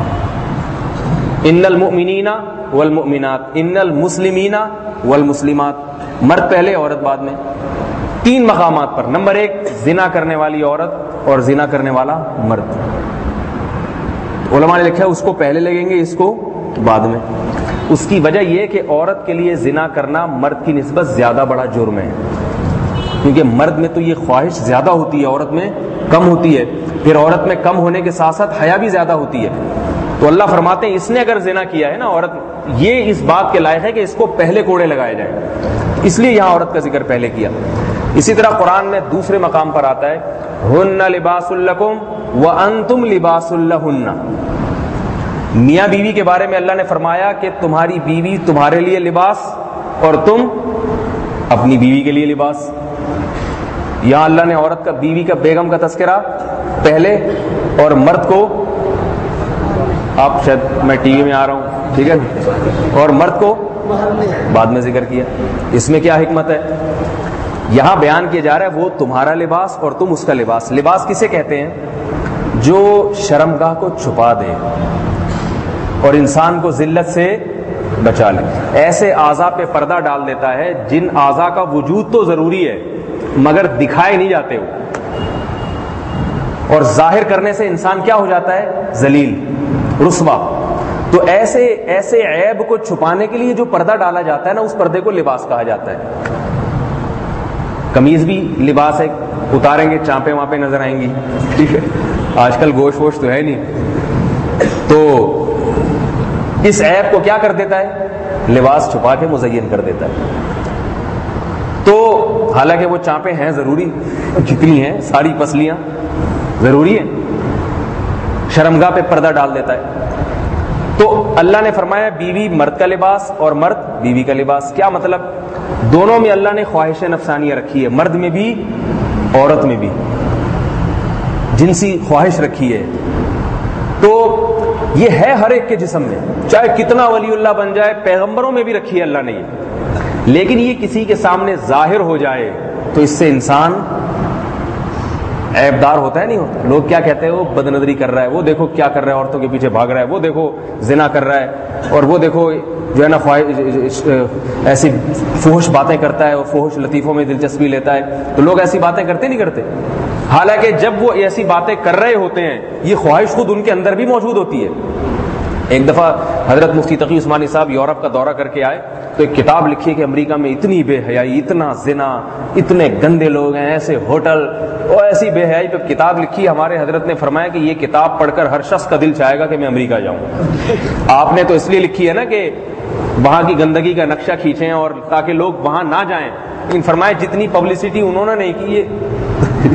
ان المؤمنین والمؤمنات، ان المسلمین والمسلمات، مرد پہلے عورت بعد میں. تین مقامات پر. نمبر ایک زنا کرنے والی عورت اور زنا کرنے والا مرد. علماء نے لکھا ہے اس کو پہلے لگیں گے، اس کو بعد میں. اس کی وجہ یہ کہ عورت کے لیے زنا کرنا مرد کی نسبت زیادہ بڑا جرم ہے، کیونکہ مرد میں تو یہ خواہش زیادہ ہوتی ہے، عورت میں کم ہوتی ہے. پھر عورت میں کم ہونے کے ساتھ ساتھ حیا بھی زیادہ ہوتی ہے. تو اللہ فرماتے ہیں اس نے اگر زنا کیا ہے نا عورت، یہ اس بات کے لائق ہے کہ اس کو پہلے کوڑے لگائے جائیں، اس لیے یہاں عورت کا ذکر پہلے کیا. اسی طرح قرآن میں دوسرے مقام پر آتا ہے ہن لباس لکم وانتم لباس لہن. میاں بیوی کے بارے میں اللہ نے فرمایا کہ تمہاری بیوی تمہارے لیے لباس اور تم اپنی بیوی کے لیے لباس. یہاں اللہ نے عورت کا، بیوی کا، بیگم کا تذکرہ پہلے اور مرد کو آپ شاید میں ٹی وی میں آ رہا ہوں، ٹھیک ہے، اور مرد کو بعد میں ذکر کیا. اس میں کیا حکمت ہے؟ یہاں بیان کیا جا رہا ہے وہ تمہارا لباس اور تم اس کا لباس. لباس کسے کہتے ہیں؟ جو شرمگاہ کو چھپا دے اور انسان کو ذلت سے بچا لے. ایسے اعضاء پہ پردہ ڈال دیتا ہے جن اعضاء کا وجود تو ضروری ہے مگر دکھائے نہیں جاتے ہو، اور ظاہر کرنے سے انسان کیا ہو جاتا ہے؟ ذلیل، رسوا. تو ایسے ایسے عیب کو چھپانے کے لیے جو پردہ ڈالا جاتا ہے نا، اس پردے کو لباس کہا جاتا ہے. قمیض بھی لباس ہے، اتاریں گے چانپیں وہاں پہ نظر آئیں گی، ٹھیک ہے. آج کل گوشت ووشت تو ہے نہیں، تو اس عیب کو کیا کر دیتا ہے؟ لباس چھپا کے مزین کر دیتا ہے. تو حالانکہ وہ چانپیں ہیں ضروری، جتنی ہیں ساری پسلیاں ضروری ہیں، شرمگاہ پہ پردہ ڈال دیتا ہے. تو اللہ نے فرمایا بیوی مرد کا لباس اور مرد بیوی کا لباس. کیا مطلب؟ دونوں میں اللہ نے خواہش نفسانیہ رکھی ہے، مرد میں بھی عورت میں بھی جنسی خواہش رکھی ہے. تو یہ ہے ہر ایک کے جسم میں، چاہے کتنا ولی اللہ بن جائے. پیغمبروں میں بھی رکھی ہے اللہ نے یہ، لیکن یہ کسی کے سامنے ظاہر ہو جائے تو اس سے انسان عیبدار ہوتا ہے، نہیں ہوتا. لوگ کیا کہتے ہیں؟ وہ بد نظری کر رہا ہے، وہ دیکھو کیا کر رہا ہے، عورتوں کے پیچھے بھاگ رہا ہے، وہ دیکھو زنا کر رہا ہے، اور وہ دیکھو جو ہے نا ایسی فحش باتیں کرتا ہے اور فحش لطیفوں میں دلچسپی لیتا ہے. تو لوگ ایسی باتیں کرتے نہیں کرتے، حالانکہ جب وہ ایسی باتیں کر رہے ہوتے ہیں یہ خواہش خود ان کے اندر بھی موجود ہوتی ہے. ایک دفعہ حضرت مفتی تقی عثمانی صاحب یورپ کا دورہ کر کے آئے تو ایک کتاب لکھی ہے کہ امریکہ میں اتنی بے حیائی، اتنا زنا، اتنے گندے لوگ ہیں، ایسے ہوٹل اور ایسی بے حیائی پہ کتاب لکھی. ہمارے حضرت نے فرمایا کہ یہ کتاب پڑھ کر ہر شخص کا دل چاہے گا کہ میں امریکہ جاؤں. آپ نے تو اس لیے لکھی ہے نا کہ وہاں کی گندگی کا نقشہ کھینچیں اور تاکہ لوگ وہاں نہ جائیں. لیکن فرمایا جتنی پبلسٹی انہوں نے نہیں کی ہے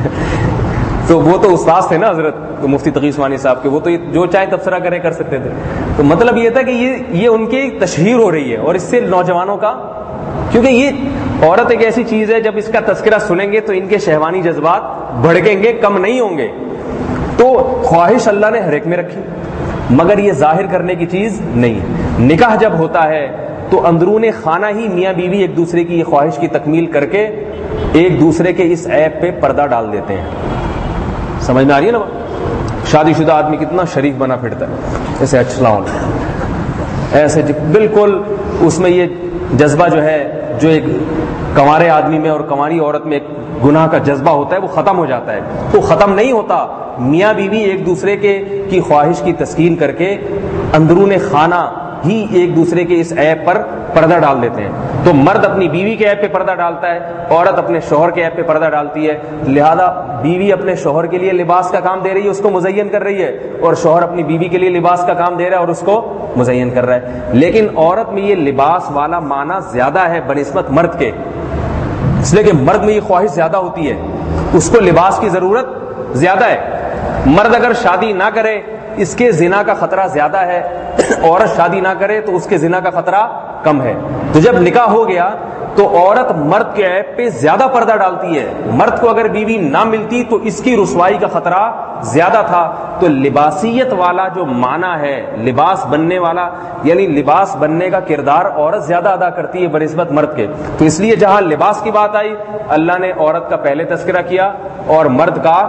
تو وہ تو استاد تھے نا حضرت تو مفتی تقی عثمانی صاحب کے، وہ تو جو چاہے تبصرہ کرے کر سکتے تھے. تو مطلب یہ تھا کہ یہ یہ ان کی تشہیر ہو رہی ہے، اور اس سے نوجوانوں کا، کیونکہ یہ عورت ایک ایسی چیز ہے جب اس کا تذکرہ سنیں گے تو ان کے شہوانی جذبات بھڑکیں گے، کم نہیں ہوں گے. تو خواہش اللہ نے ہر ایک میں رکھی مگر یہ ظاہر کرنے کی چیز نہیں ہے. نکاح جب ہوتا ہے تو اندرون خانہ ہی میاں بیوی ایک دوسرے کی یہ خواہش کی تکمیل کر کے ایک دوسرے کے اس عیب پہ پردہ ڈال دیتے ہیں. سمجھ میں آ رہی ہے نا؟ شادی شدہ آدمی کتنا شریف بنا پھرتا ہے، ایسے السلام علیکم، ایسے بالکل اس میں یہ جذبہ جو ہے جو ایک کنوارے آدمی میں اور کنواری عورت میں ایک گناہ کا جذبہ ہوتا ہے وہ ختم ہو جاتا ہے. تو ختم نہیں ہوتا، میاں بیوی ایک دوسرے کے کی خواہش کی تسکین کر کے اندرون خانہ ہی ایک دوسرے کے اس عیب پر پردہ ڈال دیتے ہیں. تو مرد اپنی بیوی کے عیب پہ پردہ ڈالتا ہے، عورت اپنے شوہر کے عیب پہ پردہ ڈالتی ہے. لہذا بیوی اپنے شوہر کے لیے لباس کا کام دے رہی ہے، اس کو مزین کر رہی ہے، اور شوہر اپنی بیوی کے لیے لباس کا کام دے رہا ہے اور اس کو مزین کر رہا ہے. لیکن عورت میں یہ لباس والا معنی زیادہ ہے بنسبت مرد کے، اس لیے کہ مرد میں یہ خواہش زیادہ ہوتی ہے، اس کو لباس کی ضرورت زیادہ ہے. مرد اگر شادی نہ کرے اس کے زنا کا خطرہ زیادہ ہے، عورت شادی نہ کرے تو اس کے زنا کا خطرہ کم ہے. تو جب نکاح ہو گیا تو عورت مرد کے عیب پہ زیادہ پردہ ڈالتی ہے. مرد کو اگر بیوی نہ ملتی تو اس کی رسوائی کا خطرہ زیادہ تھا. تو لباسیت والا جو معنی ہے، لباس بننے والا، یعنی لباس بننے کا کردار عورت زیادہ ادا کرتی ہے بنسبت مرد کے. تو اس لیے جہاں لباس کی بات آئی اللہ نے عورت کا پہلے تذکرہ کیا اور مرد کا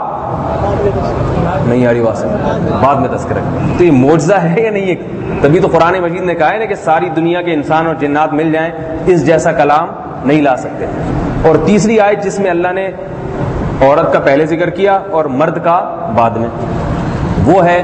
نہیں آ رہی بات بعد میں تذکرہ کیا. تو یہ معجزہ ہے یا نہیں ہے؟ تبھی تو قرآن مجید نے کہا ہے نا کہ ساری دنیا کے انسان اور جنات مل جائیں اس جیسا کلام نہیں لا سکتے. اور تیسری آیت جس میں اللہ نے عورت کا پہلے ذکر کیا اور مرد کا بعد میں، وہ ہے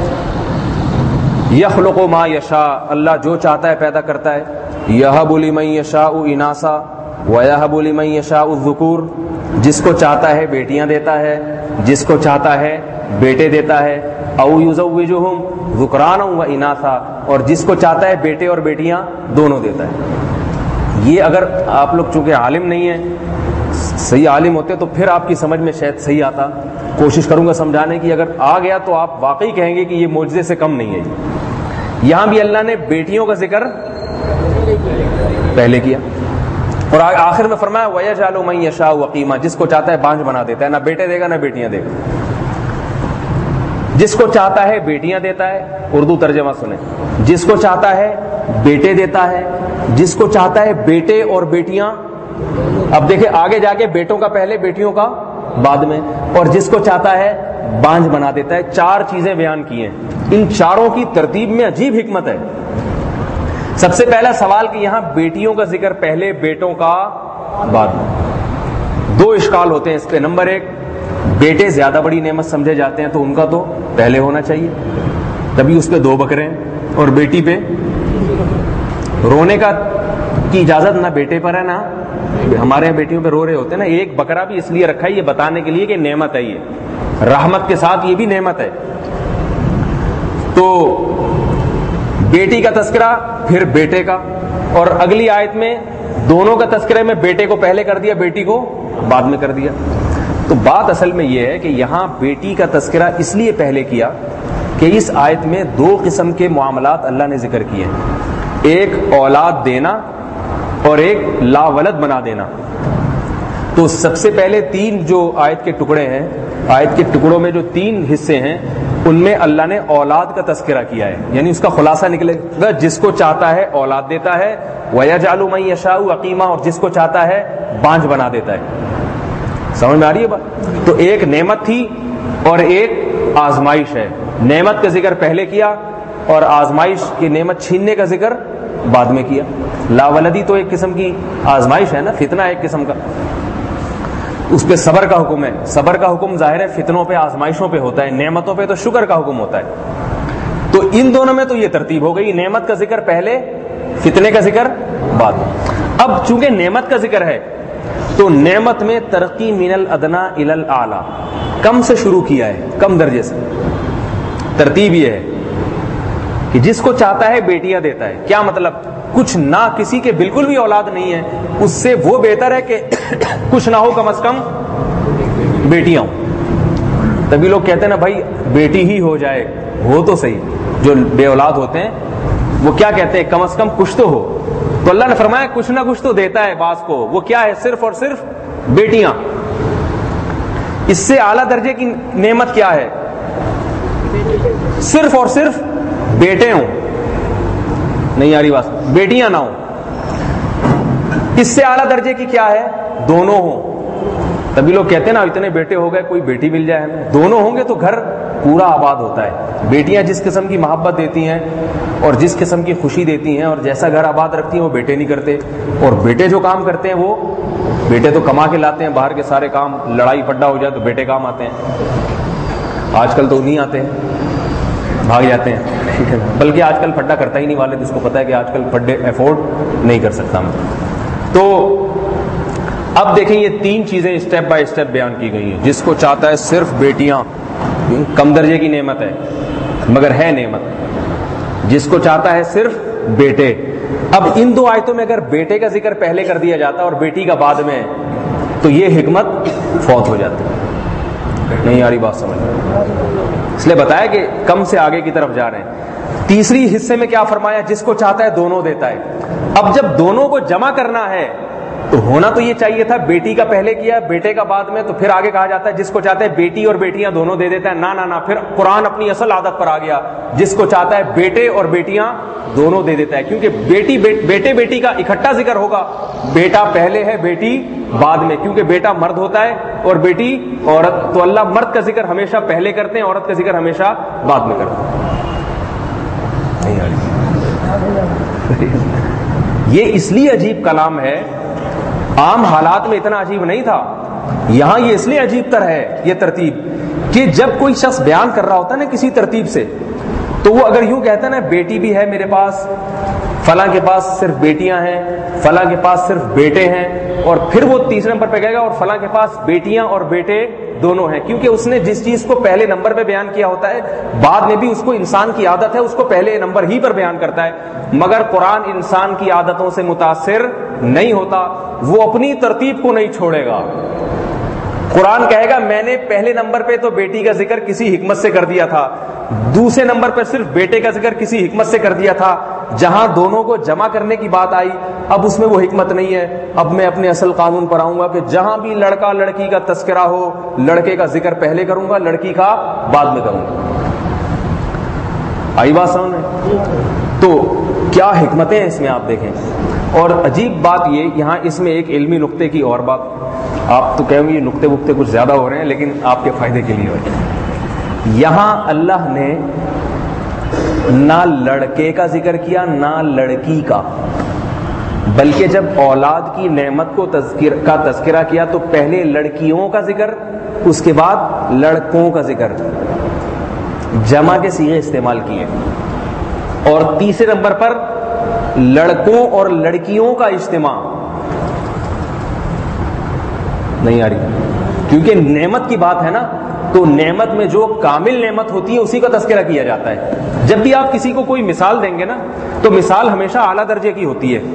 یخلق ما یشاء، اللہ جو چاہتا ہے پیدا کرتا ہے. یہب لمن یشاء اناسا ویہب لمن یشاء الذکور، جس کو چاہتا ہے بیٹیاں دیتا ہے، جس کو چاہتا ہے بیٹے دیتا ہے. او یزوجہم ذکرانا و اناثا، اور جس کو چاہتا ہے بیٹے اور بیٹیاں دونوں دیتا ہے. یہ اگر آپ لوگ چونکہ عالم نہیں ہیں، صحیح عالم ہوتے تو پھر آپ کی سمجھ میں شاید صحیح آتا. کوشش کروں گا سمجھانے کی، اگر آ گیا تو آپ واقعی کہیں گے کہ یہ معجزے سے کم نہیں ہے. یہاں بھی اللہ نے بیٹیوں کا ذکر پہلے کیا اور آخر میں فرمایا وَيَجْعَلُ مَن يَشَاءُ عَقِيمًا، جس کو چاہتا ہے بانجھ بنا دیتا ہے، نہ بیٹے دے گا نہ بیٹیاں دے گا. جس کو چاہتا ہے بیٹیاں دیتا ہے، اردو ترجمہ سنیں، جس کو چاہتا ہے بیٹے دیتا ہے، جس کو چاہتا ہے بیٹے اور بیٹیاں، اب دیکھیں آگے جا کے بیٹوں کا پہلے بیٹیوں کا بعد میں، اور جس کو چاہتا ہے بانجھ بنا دیتا ہے. چار چیزیں بیان کی ہیں. ان چاروں کی ترتیب میں عجیب حکمت ہے. سب سے پہلا سوال کہ یہاں بیٹیوں کا ذکر پہلے بیٹوں کا بعد میں. دو اشکال ہوتے ہیں اس پہ. نمبر ایک، بیٹے زیادہ بڑی نعمت سمجھے جاتے ہیں تو ان کا تو پہلے ہونا چاہیے، تبھی اس پہ دو بکرے ہیں، اور بیٹی پہ رونے کا کی اجازت نہ بیٹے پر ہے نہ ہمارے یہاں بیٹیوں پہ رو رہے ہوتے ہیں نا. ایک بکرا بھی اس لیے رکھا ہے یہ بتانے کے لیے کہ نعمت ہے، یہ رحمت کے ساتھ یہ بھی نعمت ہے. تو بیٹی کا تذکرہ پھر بیٹے کا، اور اگلی آیت میں دونوں کا تذکرہ میں بیٹے کو پہلے کر دیا، بیٹی کو بعد میں کر دیا. تو بات اصل میں یہ ہے کہ یہاں بیٹی کا تذکرہ اس لیے پہلے کیا کہ اس آیت میں دو قسم کے معاملات اللہ نے ذکر کیے ہیں، ایک اولاد دینا اور ایک لا ولد بنا دینا. تو سب سے پہلے تین جو آیت کے ٹکڑے ہیں، آیت کے ٹکڑوں میں جو تین حصے ہیں ان میں اللہ نے اولاد کا تذکرہ کیا ہے، یعنی اس کا خلاصہ نکلے گا جس کو چاہتا ہے اولاد دیتا ہے، وَيَجْعَلُ مَن يَشَاءُ عَقِيمًا، اور جس کو چاہتا ہے بانجھ بنا دیتا ہے. سمجھ میں آ رہی ہے بات؟ تو ایک نعمت تھی اور ایک آزمائش ہے. نعمت کا ذکر پہلے کیا اور آزمائش کی نعمت چھیننے کا ذکر بعد میں کیا. لا ولدی تو ایک قسم کی آزمائش ہے نا، فتنہ ایک قسم کا، اس پہ صبر کا حکم ہے. صبر کا حکم ظاہر ہے فتنوں پہ آزمائشوں پہ ہوتا ہے، نعمتوں پہ تو شکر کا حکم ہوتا ہے. تو ان دونوں میں تو یہ ترتیب ہو گئی، نعمت کا ذکر پہلے، فتنے کا ذکر بعد میں. اب چونکہ نعمت کا ذکر ہے تو نعمت میں ترقی من الادنا الی الاعلی، کم سے شروع کیا ہے، کم درجے سے. ترتیب یہ ہے کہ جس کو چاہتا ہے بیٹیاں دیتا ہے. کیا مطلب؟ کچھ نہ کسی کے بالکل بھی اولاد نہیں ہے، اس سے وہ بہتر ہے کہ کچھ نہ ہو، کم از کم بیٹیاں ہوں. تبھی لوگ کہتے ہیں نا بھائی بیٹی ہی ہو جائے، ہو تو صحیح. جو بے اولاد ہوتے ہیں وہ کیا کہتے ہیں؟ کم از کم کچھ تو ہو. تو اللہ نے فرمایا کچھ نہ کچھ تو دیتا ہے بعض کو. وہ کیا ہے؟ صرف اور صرف بیٹیاں. اس سے اعلیٰ درجے کی نعمت کیا ہے؟ صرف اور صرف بیٹے ہوں. نہیں آ رہی بات؟ بیٹیاں نہ ہوں. اس سے اعلیٰ درجے کی کیا ہے؟ دونوں ہوں. تبھی لوگ کہتے ہیں نا اتنے بیٹے ہو گئے کوئی بیٹی مل جائے ہمیں. دونوں ہوں گے تو گھر پورا آباد ہوتا ہے. بیٹیاں جس قسم کی محبت دیتی ہیں اور جس قسم کی خوشی دیتی ہیں اور جیسا گھر آباد رکھتی ہیں وہ بیٹے نہیں کرتے. اور بیٹے جو کام کرتے ہیں وہ بیٹے تو کما کے لاتے ہیں، باہر کے سارے کام، لڑائی پڈا ہو جائے تو بیٹے کام آتے ہیں. آج کل تو نہیں آتے ہیں، بھاگ جاتے ہیں. بلکہ آج کل پڈا کرتا ہی نہیں، والد اس کو پتا ہے کہ آج کل پڈے افورڈ نہیں کر سکتا میں. تو اب دیکھیں یہ تین چیزیں اسٹیپ بائی اسٹیپ بیان کی گئی ہیں. جس کو چاہتا ہے صرف بیٹیاں، کم درجے کی نعمت ہے مگر ہے نعمت. جس کو چاہتا ہے صرف بیٹے. اب ان دو آیتوں میں اگر بیٹے کا ذکر پہلے کر دیا جاتا اور بیٹی کا بعد میں تو یہ حکمت فوت ہو جاتی. نہیں آ رہی بات سمجھ؟ اس لیے بتایا کہ کم سے آگے کی طرف جا رہے ہیں. تیسری حصے میں کیا فرمایا؟ جس کو چاہتا ہے دونوں دیتا ہے. اب جب دونوں کو جمع کرنا ہے تو ہونا تو یہ چاہیے تھا بیٹی کا پہلے کیا بیٹے کا بعد میں، تو پھر آگے کہا جاتا ہے جس کو چاہتا ہے بیٹی اور بیٹیاں دونوں دے دیتا ہے. نہ نہ نہ پھر قرآن اپنی اصل عادت پر آ گیا، جس کو چاہتا ہے بیٹے اور بیٹیاں دونوں دے دیتا ہے. کیونکہ بیٹی بیٹے بیٹی کا اکٹھا ذکر ہوگا، بیٹا پہلے ہے بیٹی بعد میں، کیونکہ بیٹا مرد ہوتا ہے اور بیٹی عورت. تو اللہ مرد کا ذکر ہمیشہ پہلے کرتے ہیں، عورت کا ذکر ہمیشہ بعد میں کرتے ہیں. یہ اس لیے عجیب کلام ہے، عام حالات میں اتنا عجیب نہیں تھا. یہاں یہ اس لیے عجیب تر ہے یہ ترتیب کہ جب کوئی شخص بیان کر رہا ہوتا ہے نا کسی ترتیب سے، تو وہ اگر یوں کہتا ہے نا بیٹی بھی ہے میرے پاس، فلاں کے پاس صرف بیٹیاں ہیں، فلاں کے پاس صرف بیٹے ہیں، اور پھر وہ تیسرے نمبر پہ کہے گا اور فلاں کے پاس بیٹیاں اور بیٹے دونوں ہیں. کیونکہ اس نے جس چیز کو پہلے نمبر پہ بیان کیا ہوتا ہے بعد میں بھی اس کو، انسان کی عادت ہے اس کو پہلے نمبر ہی پر بیان کرتا ہے. مگر قرآن انسان کی عادتوں سے متاثر نہیں ہوتا، وہ اپنی ترتیب کو نہیں چھوڑے گا. قرآن کہے گا میں نے پہلے نمبر پہ تو بیٹی کا ذکر کسی حکمت سے کر دیا تھا، دوسرے نمبر پہ صرف بیٹے کا ذکر کسی حکمت سے کر دیا تھا. جہاں دونوں کو جمع کرنے کی بات آئی اب اس میں وہ حکمت نہیں ہے. اب میں اپنے اصل قانون پر آؤں گا کہ جہاں بھی لڑکا لڑکی کا تذکرہ ہو، لڑکے کا ذکر پہلے کروں گا، لڑکی کا بعد میں کروں گا. آئی بات سمجھ میں؟ تو کیا حکمتیں ہیں اس میں آپ دیکھیں. اور عجیب بات یہ یہاں اس میں ایک علمی نقطے کی اور بات, آپ تو کہیں گے یہ نقطے وقتے کچھ زیادہ ہو رہے ہیں, لیکن آپ کے فائدے کے لیے ہو رہے ہیں. یہاں اللہ نے نہ لڑکے کا ذکر کیا نہ لڑکی کا, بلکہ جب اولاد کی نعمت کو تذکر کا تذکرہ کیا تو پہلے لڑکیوں کا ذکر, اس کے بعد لڑکوں کا ذکر, جمع کے صیغے استعمال کیے, اور تیسرے نمبر پر لڑکوں اور لڑکیوں کا اجتماع. نہیں آ رہی کیونکہ نعمت کی بات ہے نا, تو نعمت میں جو کامل نعمت ہوتی ہے اسی کا تذکرہ کیا جاتا ہے. جب بھی آپ کسی کو کوئی مثال دیں گے نا تو مثال ہمیشہ اعلیٰ درجے کی ہوتی ہے.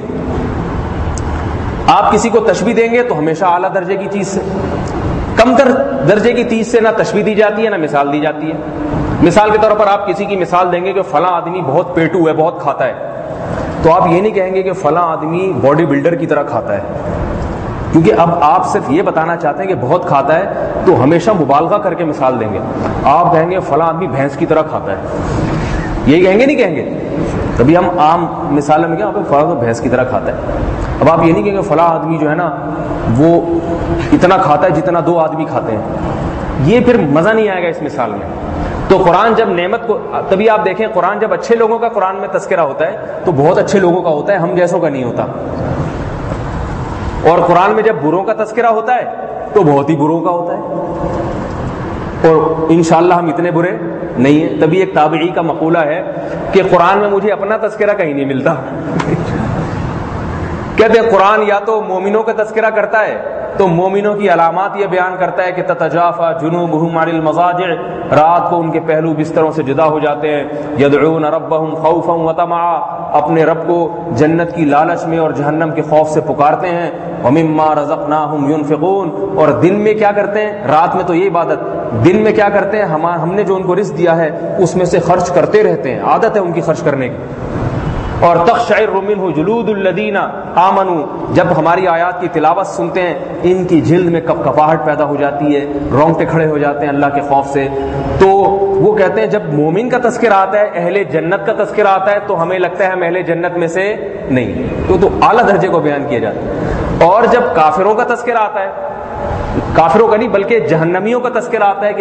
آپ کسی کو تشبیہ دیں گے تو ہمیشہ اعلیٰ درجے کی چیز سے, کم تر درجے کی چیز سے نہ تشبیہ دی جاتی ہے نہ مثال دی جاتی ہے. مثال کے طور پر آپ کسی کی مثال دیں گے کہ فلاں آدمی بہت پیٹو ہے, بہت کھاتا ہے, تو آپ یہ نہیں کہیں گے کہ فلاں آدمی باڈی بلڈر کی طرح کھاتا ہے, کیونکہ اب آپ صرف یہ بتانا چاہتے ہیں کہ بہت کھاتا ہے تو ہمیشہ مبالغہ کر کے مثال دیں گے. آپ کہیں گے فلاں آدمی بھینس کی طرح کھاتا ہے, یہی کہیں گے نہیں کہیں گے. کبھی ہم عام مثال میں کہیں فلاں بھینس کی طرح کھاتا ہے. اب آپ یہ نہیں کہیں گے فلاں آدمی جو ہے نا وہ اتنا کھاتا ہے جتنا دو آدمی کھاتے ہیں, یہ پھر مزہ نہیں آئے گا اس مثال میں. تو قرآن جب نعمت کو, تبھی آپ دیکھیں قرآن جب اچھے لوگوں کا قرآن میں تذکرہ ہوتا ہے تو بہت اچھے لوگوں کا ہوتا ہے, ہم جیسوں کا نہیں ہوتا. اور قرآن میں جب بروں کا تذکرہ ہوتا ہے تو بہت ہی بروں کا ہوتا ہے, اور انشاءاللہ ہم اتنے برے نہیں ہیں. تبھی ایک تابعی کا مقولہ ہے کہ قرآن میں مجھے اپنا تذکرہ کہیں نہیں ملتا. کہتے ہیں قرآن یا تو مومنوں کا تذکرہ کرتا ہے تو مومنوں کی علامات یہ بیان کرتا ہے کہ تتجافا جنوبہم عن المضاجع, رات کو ان کے پہلو بستروں سے جدا ہو جاتے ہیں, یدعون ربہم خوفا وطمعا, اپنے رب کو جنت کی لالچ میں اور جہنم کے خوف سے پکارتے ہیں, ومما رزقناہم ينفقون, اور دن میں کیا کرتے ہیں, رات میں تو یہ عبادت, دن میں کیا کرتے ہیں, ہم ہم نے جو ان کو رزق دیا ہے اس میں سے خرچ کرتے رہتے ہیں, عادت ہے ان کی خرچ کرنے کی. اور تقشعر منہ جلود الذین آمنوا, جب ہماری آیات کی تلاوت سنتے ہیں ان کی جلد میں کپ کپاہٹ پیدا ہو جاتی ہے, رونگٹے کھڑے ہو جاتے ہیں اللہ کے خوف سے. تو وہ کہتے ہیں جب مومن کا تذکرہ آتا ہے, اہل جنت کا تذکرہ آتا ہے تو ہمیں لگتا ہے ہم اہل جنت میں سے نہیں, تو تو اعلیٰ درجے کو بیان کیا جاتا ہے. اور جب کافروں کا تذکرہ آتا ہے, کافروں کا نہیں بلکہ جہنمیوں کا تذکرہ آتا ہے, کہ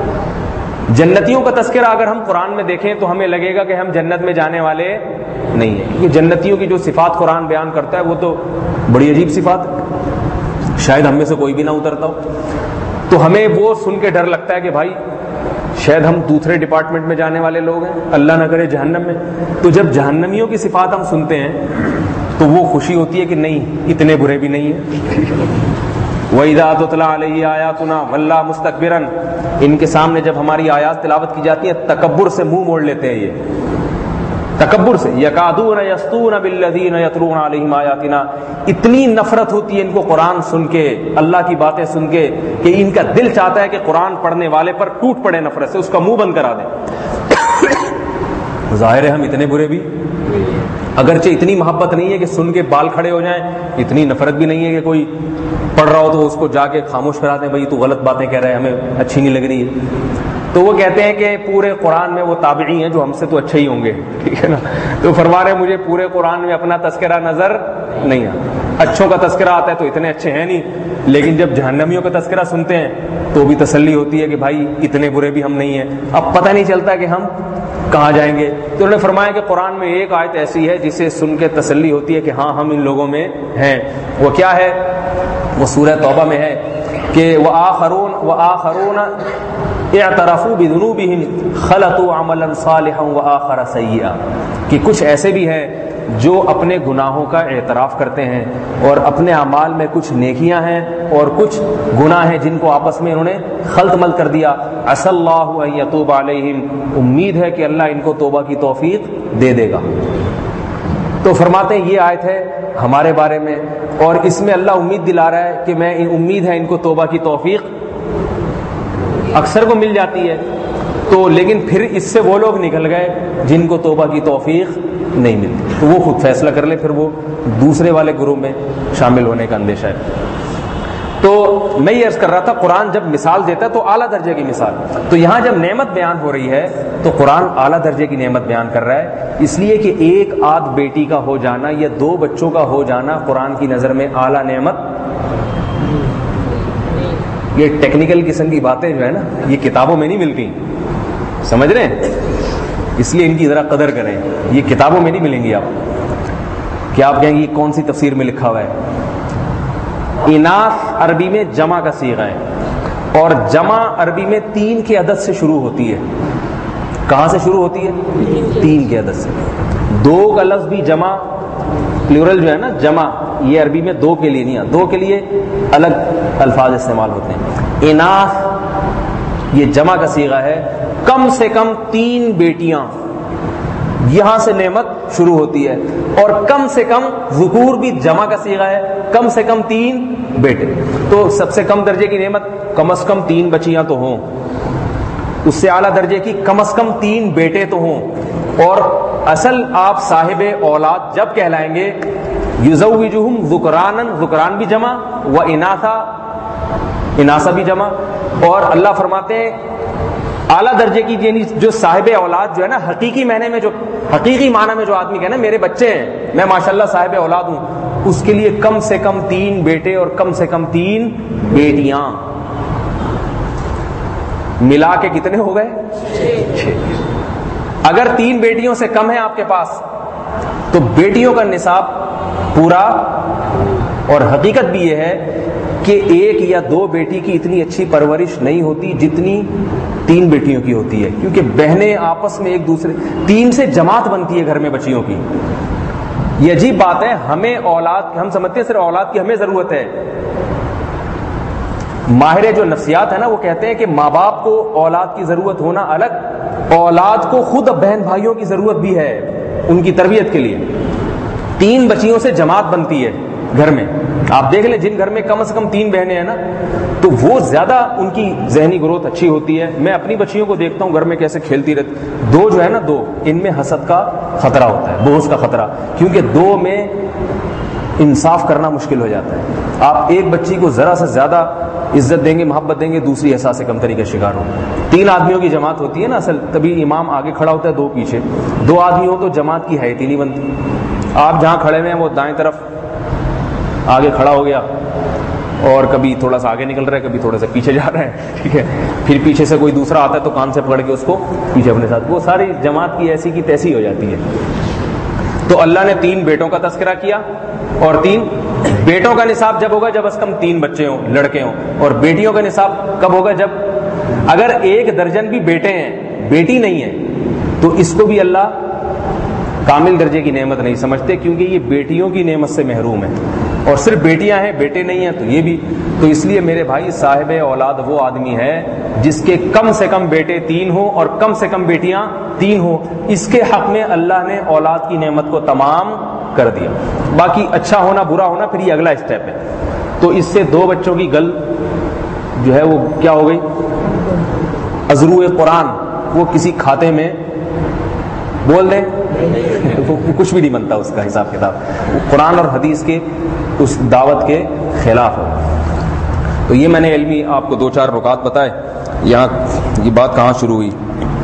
جنتیوں کا تذکرہ اگر ہم قرآن میں دیکھیں تو ہمیں لگے گا کہ ہم جنت میں جانے والے نہیں ہیں, کیونکہ جنتیوں کی جو صفات قرآن بیان کرتا ہے وہ تو بڑی عجیب صفات, شاید ہم میں سے کوئی بھی نہ اترتا ہو. تو ہمیں وہ سن کے ڈر لگتا ہے کہ بھائی شاید ہم دوسرے ڈپارٹمنٹ میں جانے والے لوگ ہیں, اللہ نہ کرے جہنم میں. تو جب جہنمیوں کی صفات ہم سنتے ہیں تو وہ خوشی ہوتی ہے کہ نہیں اتنے برے بھی نہیں ہیں. وَإِذَا تُتْلَىٰ عَلَيْهِ آيَاتُنَا وَلَّىٰ مُسْتَكْبِرًا, ان کے سامنے جب ہماری آیات تلاوت کی جاتی ہیں تکبر سے منہ موڑ لیتے ہیں, یہ تکبر سے. یکادون یسطون بالذین یتلون علیہم آیاتنا, اتنی نفرت ہوتی ہے ان کو قرآن سن کے, اللہ کی باتیں سن کے, کہ ان کا دل چاہتا ہے کہ قرآن پڑھنے والے پر ٹوٹ پڑے نفرت سے, اس کا منہ بند کرا دیں. ظاہر ہے ہم اتنے برے بھی, اگرچہ اتنی محبت نہیں ہے کہ سن کے بال کھڑے ہو جائیں, اتنی نفرت بھی نہیں ہے کہ کوئی پڑھ رہا ہو تو اس کو جا کے خاموش کرا دیں, بھائی تو غلط باتیں کہہ رہا ہے, ہمیں اچھی نہیں لگ رہی ہے. تو وہ کہتے ہیں کہ پورے قرآن میں وہ تابعی ہیں جو ہم سے تو اچھے ہی ہوں گے, ٹھیک ہے نا. تو فرما رہے مجھے پورے قرآن میں اپنا تذکرہ نظر نہیں آتا, اچھوں کا تذکرہ آتا ہے تو اتنے اچھے ہیں نہیں, لیکن جب جہنمیوں کا تذکرہ سنتے ہیں تو بھی تسلی ہوتی ہے کہ بھائی اتنے برے بھی ہم نہیں ہیں. اب پتہ نہیں چلتا کہ ہم کہاں جائیں گے. تو انہوں نے فرمایا کہ قرآن میں ایک آیت ایسی ہے جسے سن کے تسلی ہوتی ہے کہ ہاں ہم ان لوگوں میں ہیں. وہ کیا ہے, وہ سورہ توبہ میں ہے کہ وآخرون وآخرون اعترفوا بذنوبہم خلطوا عملا صالحا وآخر سیئا, کہ کچھ ایسے بھی ہیں جو اپنے گناہوں کا اعتراف کرتے ہیں اور اپنے اعمال میں کچھ نیکیاں ہیں اور کچھ گناہ ہیں جن کو آپس میں انہوں نے خلط مل کر دیا. عسى اللہ ان یتوب علیہم, امید ہے کہ اللہ ان کو توبہ کی توفیق دے دے گا. تو فرماتے ہیں یہ آیت ہے ہمارے بارے میں, اور اس میں اللہ امید دلا رہا ہے کہ میں امید ہے ان کو توبہ کی توفیق اکثر کو مل جاتی ہے. تو لیکن پھر اس سے وہ لوگ نکل گئے جن کو توبہ کی توفیق نہیں ملتی, تو وہ خود فیصلہ کر لے, پھر وہ دوسرے والے گروہ میں شامل ہونے کا اندیشہ ہے. تو میں یہ عرض کر رہا تھا قرآن جب مثال دیتا ہے تو اعلیٰ درجے کی مثال، تو یہاں جب نعمت بیان ہو رہی ہے تو قرآن اعلیٰ درجے کی نعمت بیان کر رہا ہے، اس لیے کہ ایک آدھ بیٹی کا ہو جانا یا دو بچوں کا ہو جانا قرآن کی نظر میں اعلیٰ نعمت. یہ ٹیکنیکل قسم کی باتیں جو ہے نا یہ کتابوں میں نہیں ملتی، سمجھ رہے ہیں؟ اس لیے ان کی ذرا قدر کریں، یہ کتابوں میں نہیں ملیں گی. آپ کیا آپ کہیں گے کون سی تفسیر میں لکھا ہوا ہے؟ اناث عربی میں جمع کا صیغہ ہے، اور جمع عربی میں تین کے عدد سے شروع ہوتی ہے. کہاں سے شروع ہوتی ہے؟ تین کے عدد سے. دو کا لفظ بھی جمع پلورل جو ہے نا جمع، یہ عربی میں دو کے لیے نہیں ہے، دو کے لیے الگ الفاظ استعمال ہوتے ہیں. اناث یہ جمع کا صیغہ ہے، کم سے کم تین بیٹیاں، یہاں سے نعمت شروع ہوتی ہے. اور کم سے کم ذکور بھی جمع کا صیغہ ہے، کم سے کم تین بیٹے. تو سب سے کم درجے کی نعمت کم از کم تین بچیاں تو ہوں، اس سے اعلیٰ درجے کی کم از کم تین بیٹے تو ہوں. اور اصل آپ صاحب اولاد جب کہلائیں گے یزوجہم ذکرانا، ذکران بھی جمع، و اناثا، اناثا بھی جمع. اور اللہ فرماتے ہیں اعلیٰ درجے کی یعنی جو صاحب اولاد جو ہے نا حقیقی معنی میں، جو حقیقی معنی میں جو آدمی کہنا میرے بچے ہیں، میں ماشاءاللہ صاحب اولاد ہوں، اس کے لیے کم سے کم تین بیٹے اور کم سے کم تین بیٹیاں، ملا کے کتنے ہو گئے؟ چھ. اگر تین بیٹیوں سے کم ہے آپ کے پاس تو بیٹیوں کا نصاب پورا. اور حقیقت بھی یہ ہے کہ ایک یا دو بیٹی کی اتنی اچھی پرورش نہیں ہوتی جتنی تین بیٹیوں کی ہوتی ہے، کیونکہ بہنیں آپس میں ایک دوسرے، تین سے جماعت بنتی ہے گھر میں بچیوں کی. یہ عجیب بات ہے، ہمیں اولاد، ہم سمجھتے ہیں صرف اولاد کی ہمیں ضرورت ہے. ماہر جو نفسیات ہے نا وہ کہتے ہیں کہ ماں باپ کو اولاد کی ضرورت ہونا الگ، اولاد کو خود بہن بھائیوں کی ضرورت بھی ہے ان کی تربیت کے لیے. تین بچیوں سے جماعت بنتی ہے گھر میں. آپ دیکھ لیں جن گھر میں کم از کم تین بہنیں ہیں نا تو وہ زیادہ ان کی ذہنی گروتھ اچھی ہوتی ہے. میں اپنی بچیوں کو دیکھتا ہوں گھر میں کیسے کھیلتی رہتی. دو جو ہے نا دو، ان میں حسد کا خطرہ ہوتا ہے، بغض کا خطرہ، کیونکہ دو میں انصاف کرنا مشکل ہو جاتا ہے. آپ ایک بچی کو ذرا سے زیادہ عزت دیں گے، محبت دیں گے، دوسری احساس کمتری کا شکار ہو. تین آدمیوں کی جماعت ہوتی ہے نا اصل، تبھی امام آگے کھڑا ہوتا ہے، دو پیچھے. دو آدمی ہو تو جماعت کی حیثیت ہی نہیں بنتی. آپ جہاں کھڑے ہوئے ہیں وہ دائیں طرف آگے کھڑا ہو گیا اور کبھی تھوڑا سا آگے نکل رہا ہے، کبھی تھوڑا سا پیچھے جا رہا ہے، ٹھیک ہے. پھر پیچھے سے کوئی دوسرا آتا ہے تو کان سے پکڑ کے اس کو پیچھے اپنے ساتھ، وہ ساری جماعت کی ایسی کی تیسی ہو جاتی ہے. تو اللہ نے تین بیٹوں کا تذکرہ کیا، اور تین بیٹوں کا نصاب جب ہوگا جب از کم تین بچے ہوں، لڑکے ہوں. اور بیٹیوں کا نصاب کب ہوگا؟ جب اگر ایک درجن بھی بیٹے ہیں، بیٹی نہیں ہے، تو اس کو بھی اللہ کامل درجے کی نعمت نہیں سمجھتے، کیونکہ یہ بیٹیوں کی نعمت سے محروم ہے. اور صرف بیٹیاں ہیں، بیٹے نہیں ہیں، تو یہ بھی. تو اس لیے میرے بھائی صاحب اولاد وہ آدمی ہے جس کے کم سے کم بیٹے تین ہوں اور کم سے کم بیٹیاں تین ہوں. اس کے حق میں اللہ نے اولاد کی نعمت کو تمام کر دیا. باقی اچھا ہونا برا ہونا پھر یہ اگلا اسٹیپ ہے. تو اس سے دو بچوں کی گل جو ہے وہ کیا ہو گئی؟ ازرو قرآن، وہ کسی کھاتے میں بول دیں کچھ بھی نہیں بنتا اس کا حساب کتاب. قرآن اور حدیث کے اس دعوت کے خلاف ہو. تو یہ میں نے علمی آپ کو دو چار رکعات بتائے. یہاں یہ بات کہاں شروع ہوئی؟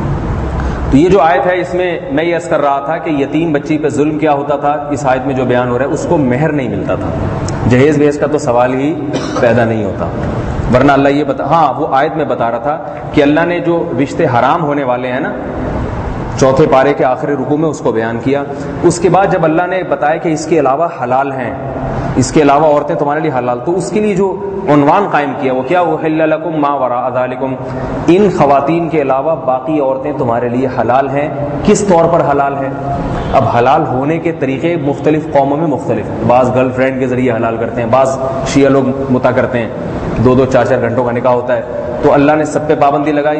تو یہ جو آیت ہے اس میں میں یہ عرض کر رہا تھا کہ یتیم بچی پہ ظلم کیا ہوتا تھا. اس آیت میں جو بیان ہو رہا ہے اس کو مہر نہیں ملتا تھا، جہیز بہیز کا تو سوال ہی پیدا نہیں ہوتا. ورنہ اللہ یہ بتا ہاں وہ آیت میں بتا رہا تھا کہ اللہ نے جو رشتے حرام ہونے والے ہیں نا چوتھے پارے کے آخری رکوع میں اس کو بیان کیا. اس کے بعد جب اللہ نے بتایا کہ اس کے علاوہ حلال ہیں، اس کے علاوہ عورتیں تمہارے لیے حلال، تو اس کے لیے جو عنوان قائم کیا وہ کیا؟ احل لکم ما وراء ذالکم، ان خواتین کے علاوہ باقی عورتیں تمہارے لیے حلال ہیں. کس طور پر حلال ہے؟ اب حلال ہونے کے طریقے مختلف قوموں میں مختلف. بعض گرل فرینڈ کے ذریعے حلال کرتے ہیں، بعض شیعہ لوگ متا کرتے ہیں، دو دو چار چار گھنٹوں کا نکاح ہوتا ہے، تو اللہ نے سب پہ پابندی لگائی.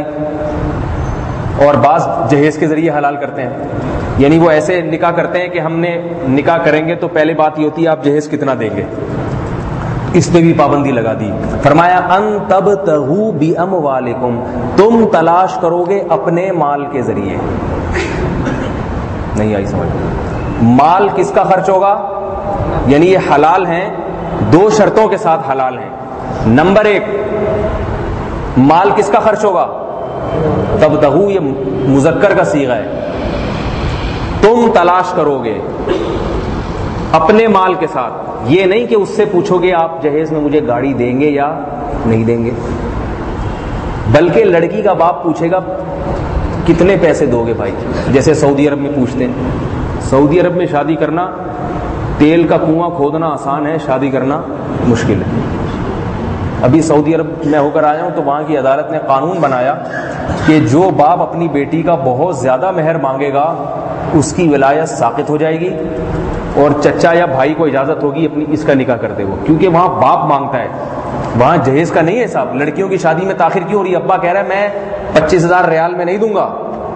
اور بعض جہیز کے ذریعے حلال کرتے ہیں، یعنی وہ ایسے نکاح کرتے ہیں کہ ہم نے نکاح کریں گے تو پہلے بات یہ ہوتی ہے آپ جہیز کتنا دیں گے، اس پہ بھی پابندی لگا دی. فرمایا ان تبتغوا باموالکم، تم تلاش کرو گے اپنے مال کے ذریعے. نہیں آئی سمجھ؟ مال کس کا خرچ ہوگا؟ یعنی یہ حلال ہیں، دو شرطوں کے ساتھ حلال ہیں. نمبر ایک، مال کس کا خرچ ہوگا؟ تبتغوا، یہ مذکر کا صیغہ ہے، تم تلاش کرو گے اپنے مال کے ساتھ، یہ نہیں کہ اس سے پوچھو گے آپ جہیز میں مجھے گاڑی دیں گے یا نہیں دیں گے، بلکہ لڑکی کا باپ پوچھے گا کتنے پیسے دو گے بھائی، جیسے سعودی عرب میں پوچھتے ہیں۔ سعودی عرب میں شادی کرنا، تیل کا کنواں کھودنا آسان ہے، شادی کرنا مشکل ہے۔ ابھی سعودی عرب میں ہو کر آیا ہوں تو وہاں کی عدالت نے قانون بنایا کہ جو باپ اپنی بیٹی کا بہت زیادہ مہر مانگے گا اس کی ولایت ساقط ہو جائے گی، اور چچا یا بھائی کو اجازت ہوگی اپنی اس کا نکاح کر دے وہ، کیونکہ وہاں باپ مانگتا ہے، وہاں جہیز کا نہیں ہے صاحب۔ لڑکیوں کی شادی میں تاخیر کیوں ہو رہی ہے؟ ابا کہہ رہا ہے میں پچیس ہزار ریال میں نہیں دوں گا،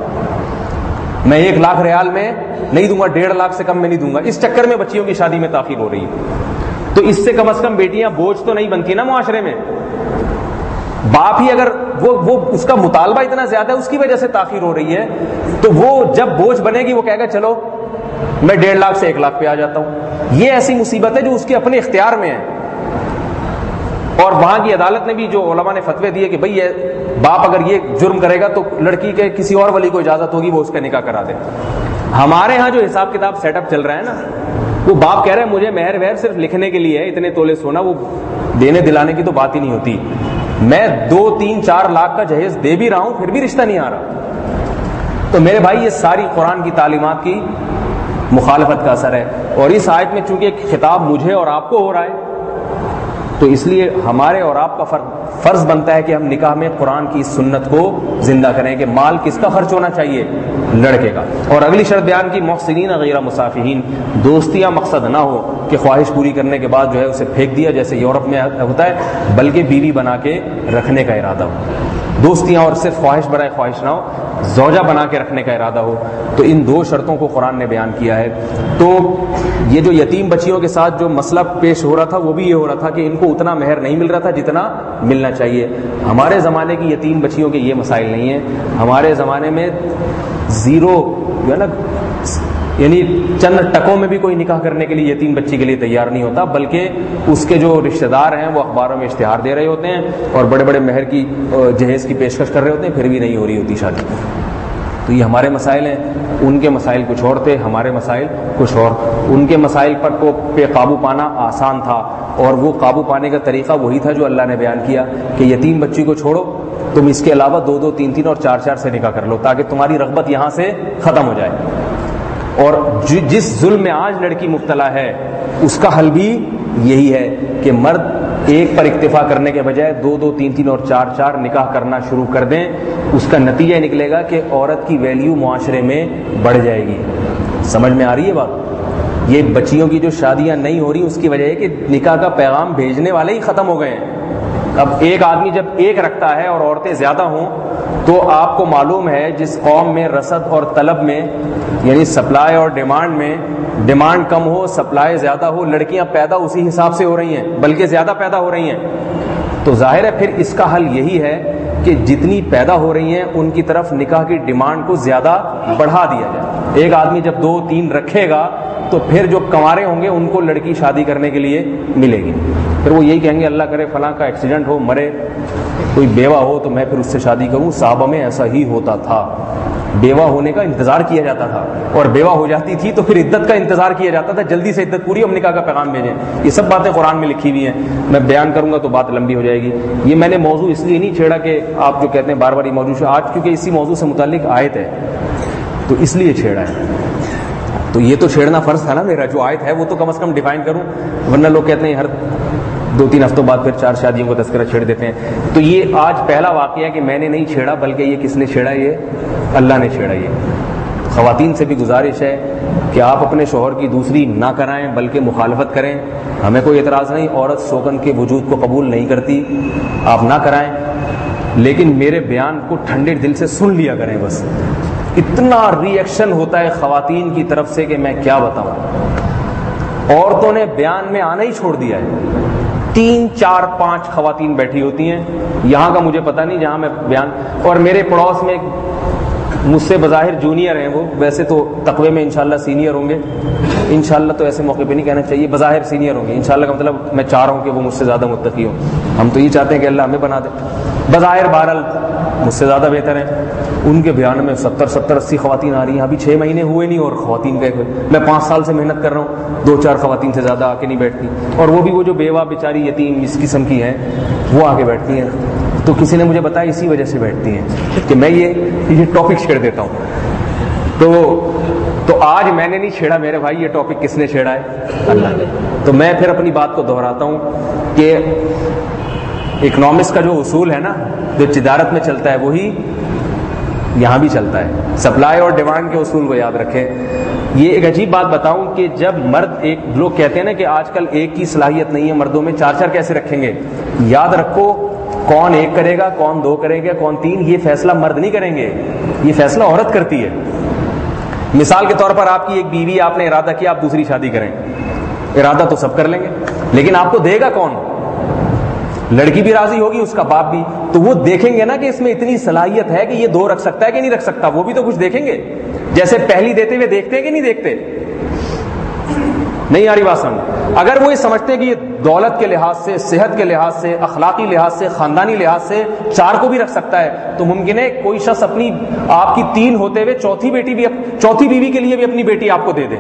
میں ایک لاکھ ریال میں نہیں دوں گا، ڈیڑھ لاکھ سے کم میں نہیں دوں گا، اس چکر میں بچیوں کی شادی میں تاخیر ہو رہی ہے۔ تو اس سے کم از کم بیٹیاں بوجھ تو نہیں بنتی نا معاشرے میں۔ باپ ہی اگر وہ وہ اس کا مطالبہ اتنا زیادہ ہے اس کی وجہ سے تاخیر ہو رہی ہے، تو وہ جب بوجھ بنے گی وہ کہے گا چلو میں ڈیڑھ لاکھ سے ایک لاکھ پہ آ جاتا ہوں۔ یہ ایسی مصیبت ہے جو اس کے اپنے اختیار میں ہے، اور وہاں کی عدالت نے بھی جو علماء نے فتوے دیے کہ بھئی یہ باپ اگر یہ جرم کرے گا تو لڑکی کے کسی اور ولی کو اجازت ہوگی وہ اس کا نکاح کرا دے۔ ہمارے ہاں جو حساب کتاب سیٹ اپ چل رہا ہے نا، وہ باپ کہہ رہے ہیں مجھے مہر وہر صرف لکھنے کے لیے ہے، اتنے تولے سونا، وہ دینے دلانے کی تو بات ہی نہیں ہوتی، میں دو تین چار لاکھ کا جہیز دے بھی رہا ہوں پھر بھی رشتہ نہیں آ رہا۔ تو میرے بھائی یہ ساری قرآن کی تعلیمات کی مخالفت کا اثر ہے، اور اس آیت میں چونکہ خطاب مجھے اور آپ کو ہو رہا ہے تو اس لیے ہمارے اور آپ کا فرض بنتا ہے کہ ہم نکاح میں قرآن کی سنت کو زندہ کریں کہ مال کس کا خرچ ہونا چاہیے؟ لڑکے کا۔ اور اگلی شرط بیان کی محسنین غیر مسافحین، دوستیاں مقصد نہ ہو کہ خواہش پوری کرنے کے بعد جو ہے اسے پھینک دیا جیسے یورپ میں ہوتا ہے، بلکہ بیوی بنا کے رکھنے کا ارادہ ہو، دوستیاں اور صرف خواہش برائے خواہش نہ ہو، زوجہ بنا کے رکھنے کا ارادہ ہو۔ تو ان دو شرطوں کو قرآن نے بیان کیا ہے۔ تو یہ جو یتیم بچیوں کے ساتھ جو مسئلہ پیش ہو رہا تھا وہ بھی یہ ہو رہا تھا کہ ان کو اتنا مہر نہیں مل رہا تھا جتنا ملنا چاہیے۔ ہمارے زمانے کی یتیم بچیوں کے یہ مسائل نہیں ہیں، ہمارے زمانے میں زیرو جو ہے نا، یعنی چند ٹکوں میں بھی کوئی نکاح کرنے کے لیے یتیم بچی کے لیے تیار نہیں ہوتا، بلکہ اس کے جو رشتہ دار ہیں وہ اخباروں میں اشتہار دے رہے ہوتے ہیں اور بڑے بڑے مہر کی جہیز کی پیشکش کر رہے ہوتے ہیں، پھر بھی نہیں ہو رہی ہوتی شادی۔ تو یہ ہمارے مسائل ہیں، ان کے مسائل کچھ اور تھے، ہمارے مسائل کچھ اور۔ ان کے مسائل پر کو پہ قابو پانا آسان تھا، اور وہ قابو پانے کا طریقہ وہی تھا جو اللہ نے بیان کیا کہ یتیم بچی کو چھوڑو، تم اس کے علاوہ دو دو تین تین اور چار چار سے نکاح کر لو تاکہ تمہاری رغبت یہاں سے ختم ہو جائے۔ اور جس ظلم میں آج لڑکی مبتلا ہے اس کا حل بھی یہی ہے کہ مرد ایک پر اکتفا کرنے کے بجائے دو دو تین تین اور چار چار نکاح کرنا شروع کر دیں۔ اس کا نتیجہ نکلے گا کہ عورت کی ویلیو معاشرے میں بڑھ جائے گی۔ سمجھ میں آ رہی ہے بات؟ یہ بچیوں کی جو شادیاں نہیں ہو رہی اس کی وجہ ہے کہ نکاح کا پیغام بھیجنے والے ہی ختم ہو گئے ہیں۔ اب ایک آدمی جب ایک رکھتا ہے اور عورتیں زیادہ ہوں تو آپ کو معلوم ہے جس قوم میں رسد اور طلب میں، یعنی سپلائی اور ڈیمانڈ میں، ڈیمانڈ کم ہو سپلائی زیادہ ہو، لڑکیاں پیدا اسی حساب سے ہو رہی ہیں بلکہ زیادہ پیدا ہو رہی ہیں، تو ظاہر ہے پھر اس کا حل یہی ہے کہ جتنی پیدا ہو رہی ہیں ان کی طرف نکاح کی ڈیمانڈ کو زیادہ بڑھا دیا جائے۔ ایک آدمی جب دو تین رکھے گا تو پھر جو کنوارے ہوں گے ان کو لڑکی شادی کرنے کے لیے ملے گی، پھر وہ یہی کہیں گے اللہ کرے فلاں کا ایکسیڈنٹ ہو، مرے، کوئی بیوہ ہو تو میں پھر اس سے شادی کروں۔ صحابہ میں ایسا ہی ہوتا تھا، بیوہ ہونے کا انتظار کیا جاتا تھا، اور بیوہ ہو جاتی تھی تو پھر عدت کا انتظار کیا جاتا تھا، جلدی سے عدت پوری، ہم نکاح کا پیغام بھیجیں۔ یہ سب باتیں قرآن میں لکھی ہوئی ہیں، میں بیان کروں گا تو بات لمبی ہو جائے گی۔ یہ میں نے موضوع اس لیے نہیں چھیڑا کہ آپ جو کہتے ہیں بار بار یہ موضوع، آج کیونکہ اسی موضوع سے متعلق آیت ہے تو اس لیے چھیڑا ہے۔ تو یہ تو چھیڑنا فرض تھا نا میرا، جو آیت ہے وہ تو کم از کم ڈیفائن کروں، ورنہ لوگ کہتے ہیں ہر دو تین ہفتوں بعد پھر چار شادیوں کو تذکرہ چھیڑ دیتے ہیں۔ تو یہ آج پہلا واقعہ ہے کہ میں نے نہیں چھیڑا، بلکہ یہ کس نے چھیڑا؟ یہ اللہ نے چھیڑا۔ یہ خواتین سے بھی گزارش ہے کہ آپ اپنے شوہر کی دوسری نہ کرائیں بلکہ مخالفت کریں، ہمیں کوئی اعتراض نہیں، عورت سوگن کے وجود کو قبول نہیں کرتی، آپ نہ کرائیں، لیکن میرے بیان کو ٹھنڈے دل سے سن لیا کریں بس۔ اتنا ری ایکشن ہوتا ہے خواتین کی طرف سے کہ میں کیا بتاؤں، عورتوں نے بیان میں آنا ہی چھوڑ دیا ہے، تین چار پانچ خواتین بیٹھی ہوتی ہیں، یہاں کا مجھے پتہ نہیں جہاں میں بیان، اور میرے پڑوس میں مجھ سے بظاہر جونیئر ہیں وہ، ویسے تو تقوی میں انشاءاللہ سینئر ہوں گے، انشاءاللہ تو ایسے موقع پہ نہیں کہنا چاہیے، بظاہر سینئر ہوں گے، انشاءاللہ کا مطلب میں چاہ رہا ہوں کہ وہ مجھ سے زیادہ متقی ہوں، ہم تو یہ چاہتے ہیں کہ اللہ ہمیں بنا دے، بظاہر بہرحال مجھ سے زیادہ بہتر ہیں، ان کے بیان میں ستر ستر اسی خواتین آ رہی ہیں، ابھی چھ مہینے ہوئے نہیں اور خواتین گئے ہوئے، میں پانچ سال سے محنت کر رہا ہوں، دو چار خواتین سے زیادہ آ کے نہیں بیٹھتی، اور وہ بھی وہ جو بیوہ بیچاری یتیم اس قسم کی ہیں وہ آ کے بیٹھتی ہیں، تو کسی نے مجھے بتایا اسی وجہ سے بیٹھتی ہیں کہ میں یہ یہ ٹاپک چھیڑ دیتا ہوں، تو تو آج میں نے نہیں چھیڑا میرے بھائی، یہ ٹاپک کس نے چھیڑا ہے؟ اللہ نے۔ تو میں پھر اپنی بات کو دہراتا ہوں کہ اکنامکس کا جو اصول ہے نا، جو تجارت میں چلتا ہے وہی یہاں بھی چلتا ہے، سپلائی اور ڈیمانڈ کے اصول کو یاد رکھیں۔ یہ ایک عجیب بات بتاؤں کہ جب مرد، ایک لوگ کہتے ہیں نا کہ آج کل ایک کی صلاحیت نہیں ہے مردوں میں، چار چار کیسے رکھیں گے؟ یاد رکھو کون ایک کرے گا، کون دو کرے گا، کون تین، یہ فیصلہ مرد نہیں کریں گے، یہ فیصلہ عورت کرتی ہے۔ مثال کے طور پر آپ کی ایک بیوی، آپ نے ارادہ کیا آپ دوسری شادی کریں، ارادہ تو سب کر لیں گے لیکن آپ کو دے گا کون؟ لڑکی بھی راضی ہوگی، اس کا باپ بھی، تو وہ دیکھیں گے نا کہ اس میں اتنی صلاحیت ہے کہ یہ دو رکھ سکتا ہے کہ نہیں رکھ سکتا، وہ بھی تو کچھ دیکھیں گے، جیسے پہلی دیتے ہوئے دیکھتے ہیں کہ نہیں دیکھتے؟ نہیں آ رہی بات سمجھ؟ اگر وہ یہ سمجھتے ہیں کہ یہ دولت کے لحاظ سے، صحت کے لحاظ سے، اخلاقی لحاظ سے، خاندانی لحاظ سے چار کو بھی رکھ سکتا ہے، تو ممکن ہے کوئی شخص اپنی، آپ کی تین ہوتے ہوئے چوتھی بیٹی بھی، چوتھی بیوی کے لیے بھی اپنی بیٹی آپ کو دے دے۔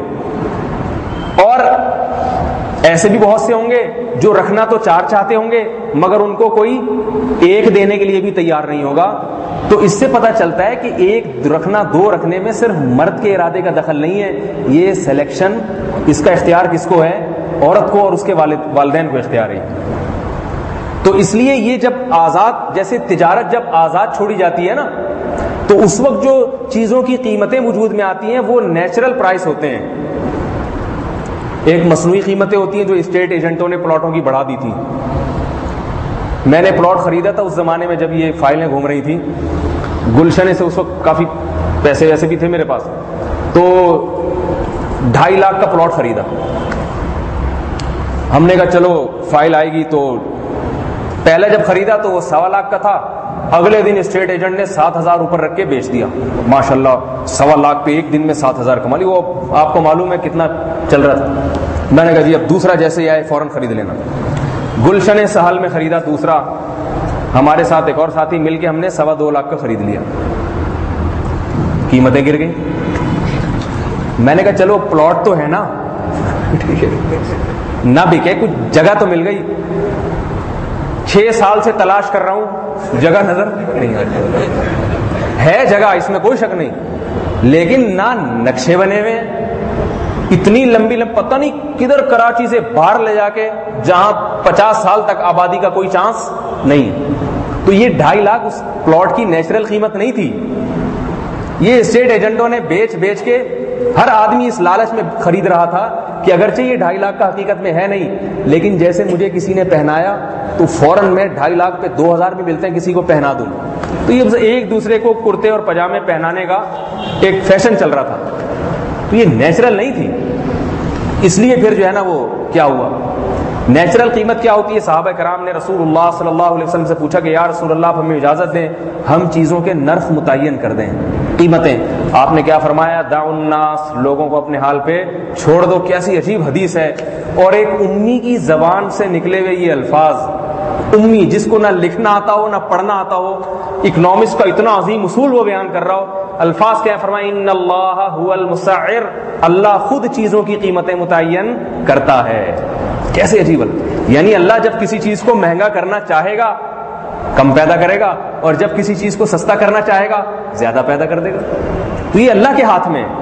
اور ایسے بھی بہت سے ہوں گے جو رکھنا تو چار چاہتے ہوں گے مگر ان کو کوئی ایک دینے کے لیے بھی تیار نہیں ہوگا۔ تو اس سے پتہ چلتا ہے کہ ایک رکھنا، دو رکھنے میں صرف مرد کے ارادے کا دخل نہیں ہے، یہ سلیکشن، اس کا اختیار کس کو ہے؟ عورت کو اور اس کے والد والدین کو اختیار ہے۔ تو اس لیے یہ جب آزاد، جیسے تجارت جب آزاد چھوڑی جاتی ہے نا، تو اس وقت جو چیزوں کی قیمتیں وجود میں آتی ہیں وہ نیچرل پرائس ہوتے ہیں، ایک مصنوعی قیمتیں ہوتی ہیں جو اسٹیٹ ایجنٹوں نے پلاٹوں کی بڑھا دی تھی۔ میں نے پلاٹ خریدا تھا اس زمانے میں جب یہ فائلیں گھوم رہی تھیں، گلشن سے اس وقت کافی پیسے ویسے بھی تھے میرے پاس، تو ڈھائی لاکھ کا پلاٹ خریدا۔ ہم نے کہا چلو فائل آئے گی، تو پہلے جب خریدا تو وہ سوا لاکھ کا تھا، اگلے دن اسٹیٹ ایجنٹ نے سات ہزار اوپر رکھ کے بیچ دیا، ماشاءاللہ سوا لاکھ پہ ایک دن میں سات ہزار کما لی۔ وہ آپ کو معلوم ہے کتنا چل رہا تھا۔ میں نے کہا جی اب دوسرا جیسے ہی آئے فوراً خرید لینا۔ گلشن سہل میں خریدا دوسرا، ہمارے ساتھ ایک اور ساتھی مل کے ہم نے سوا دو لاکھ کا خرید لیا، قیمتیں گر گئی۔ میں نے کہا چلو پلاٹ تو ہے نا، نہ بکے، کچھ جگہ تو مل گئی۔ چھ سال سے تلاش کر رہا ہوں، جگہ نظر نہیں آتی، ہے جگہ اس میں کوئی شک نہیں، لیکن نہ نقشے بنے ہوئے ہیں، اتنی لمبی لمبی، پتہ نہیں کدھر کراچی سے باہر لے جا کے جہاں پچاس سال تک آبادی کا کوئی چانس نہیں۔ تو یہ ڈھائی لاکھ اس پلاٹ کی نیچرل قیمت نہیں تھی، یہ اسٹیٹ ایجنٹوں نے بیچ بیچ کے، ہر آدمی اس لالچ میں خرید رہا تھا کہ اگرچہ یہ ڈھائی لاکھ کا حقیقت میں ہے نہیں، لیکن جیسے مجھے کسی نے پہنایا تو فوراً میں ڈھائی لاکھ پہ دو ہزار بھی ملتے ہیں کسی کو پہنا دوں۔ تو یہ ایک دوسرے کو کرتے اور پجامے پہنانے کا ایک فیشن چل رہا تھا، تو یہ نیچرل نہیں تھی۔ اس لیے پھر جو ہے نا وہ کیا ہوا، نیچرل قیمت کیا ہوتی ہے؟ صحابہ کرام نے رسول اللہ صلی اللہ علیہ وسلم سے پوچھا کہ یا رسول اللہ آپ ہمیں اجازت دیں ہم چیزوں کے نرخ متعین کر دیں، قیمتیں۔ آپ نے کیا فرمایا؟ دعوا الناس، لوگوں کو اپنے حال پہ چھوڑ دو۔ کیسی عجیب حدیث ہے، اور ایک امی کی زبان سے نکلے ہوئے یہ الفاظ، امی جس کو نہ لکھنا آتا ہو نہ پڑھنا آتا ہو، اکنامکس کا اتنا عظیم اصول وہ بیان کر رہا ہو، الفاظ کیا فرمائے؟ ان اللہ هو المسعر، اللہ خود چیزوں کی قیمتیں متعین کرتا ہے۔ کیسے عجیب، یعنی اللہ جب کسی چیز کو مہنگا کرنا چاہے گا کم پیدا کرے گا، اور جب کسی چیز کو سستا کرنا چاہے گا زیادہ پیدا کر دے گا، تو یہ اللہ کے ہاتھ میں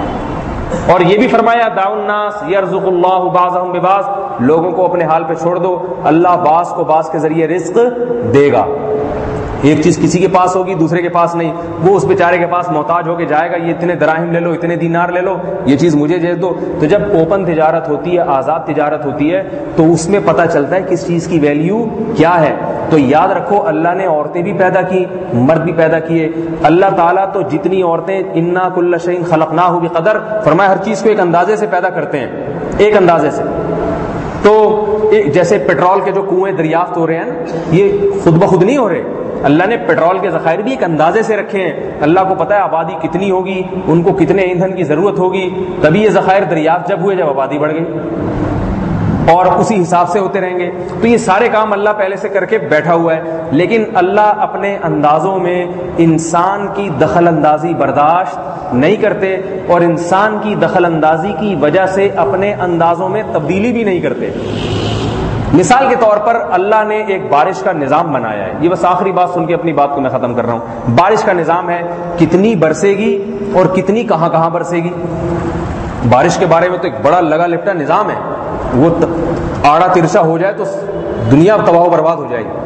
ہے۔ اور یہ بھی فرمایا دعوا الناس یرزق اللہ بعضهم ببعض، لوگوں کو اپنے حال پہ چھوڑ دو، اللہ بعض کو بعض کے ذریعے رزق دے گا۔ ایک چیز کسی کے پاس ہوگی دوسرے کے پاس نہیں، وہ اس بیچارے کے پاس محتاج ہو کے جائے گا، یہ اتنے دراہم لے لو، اتنے دینار لے لو، یہ چیز مجھے دے دو۔ تو جب اوپن تجارت ہوتی ہے، آزاد تجارت ہوتی ہے، تو اس میں پتہ چلتا ہے کس چیز کی ویلیو کیا ہے۔ تو یاد رکھو اللہ نے عورتیں بھی پیدا کی، مرد بھی پیدا کیے۔ اللہ تعالیٰ تو جتنی عورتیں، انا کل شیء خلقناہ بقدر، فرمایا ہر چیز کو ایک اندازے سے پیدا کرتے ہیں، ایک اندازے سے۔ تو جیسے پیٹرول کے جو کنویں دریافت ہو رہے ہیں، یہ خود بخود نہیں ہو رہے، اللہ نے پیٹرول کے ذخائر بھی ایک اندازے سے رکھے ہیں. اللہ کو پتا ہے آبادی کتنی ہوگی, ان کو کتنے ایندھن کی ضرورت ہوگی, تبھی یہ ذخائر دریافت جب ہوئے جب آبادی بڑھ گئی, اور اسی حساب سے ہوتے رہیں گے. تو یہ سارے کام اللہ پہلے سے کر کے بیٹھا ہوا ہے. لیکن اللہ اپنے اندازوں میں انسان کی دخل اندازی برداشت نہیں کرتے, اور انسان کی دخل اندازی کی وجہ سے اپنے اندازوں میں تبدیلی بھی نہیں کرتے. مثال کے طور پر اللہ نے ایک بارش کا نظام بنایا ہے. یہ بس آخری بات سن کے اپنی بات کو میں ختم کر رہا ہوں. بارش کا نظام ہے, کتنی برسے گی اور کتنی کہاں کہاں برسے گی. بارش کے بارے میں تو ایک بڑا لگا لپٹا نظام ہے. وہ آڑا ترچا ہو جائے تو دنیا تباہ و برباد ہو جائے گی.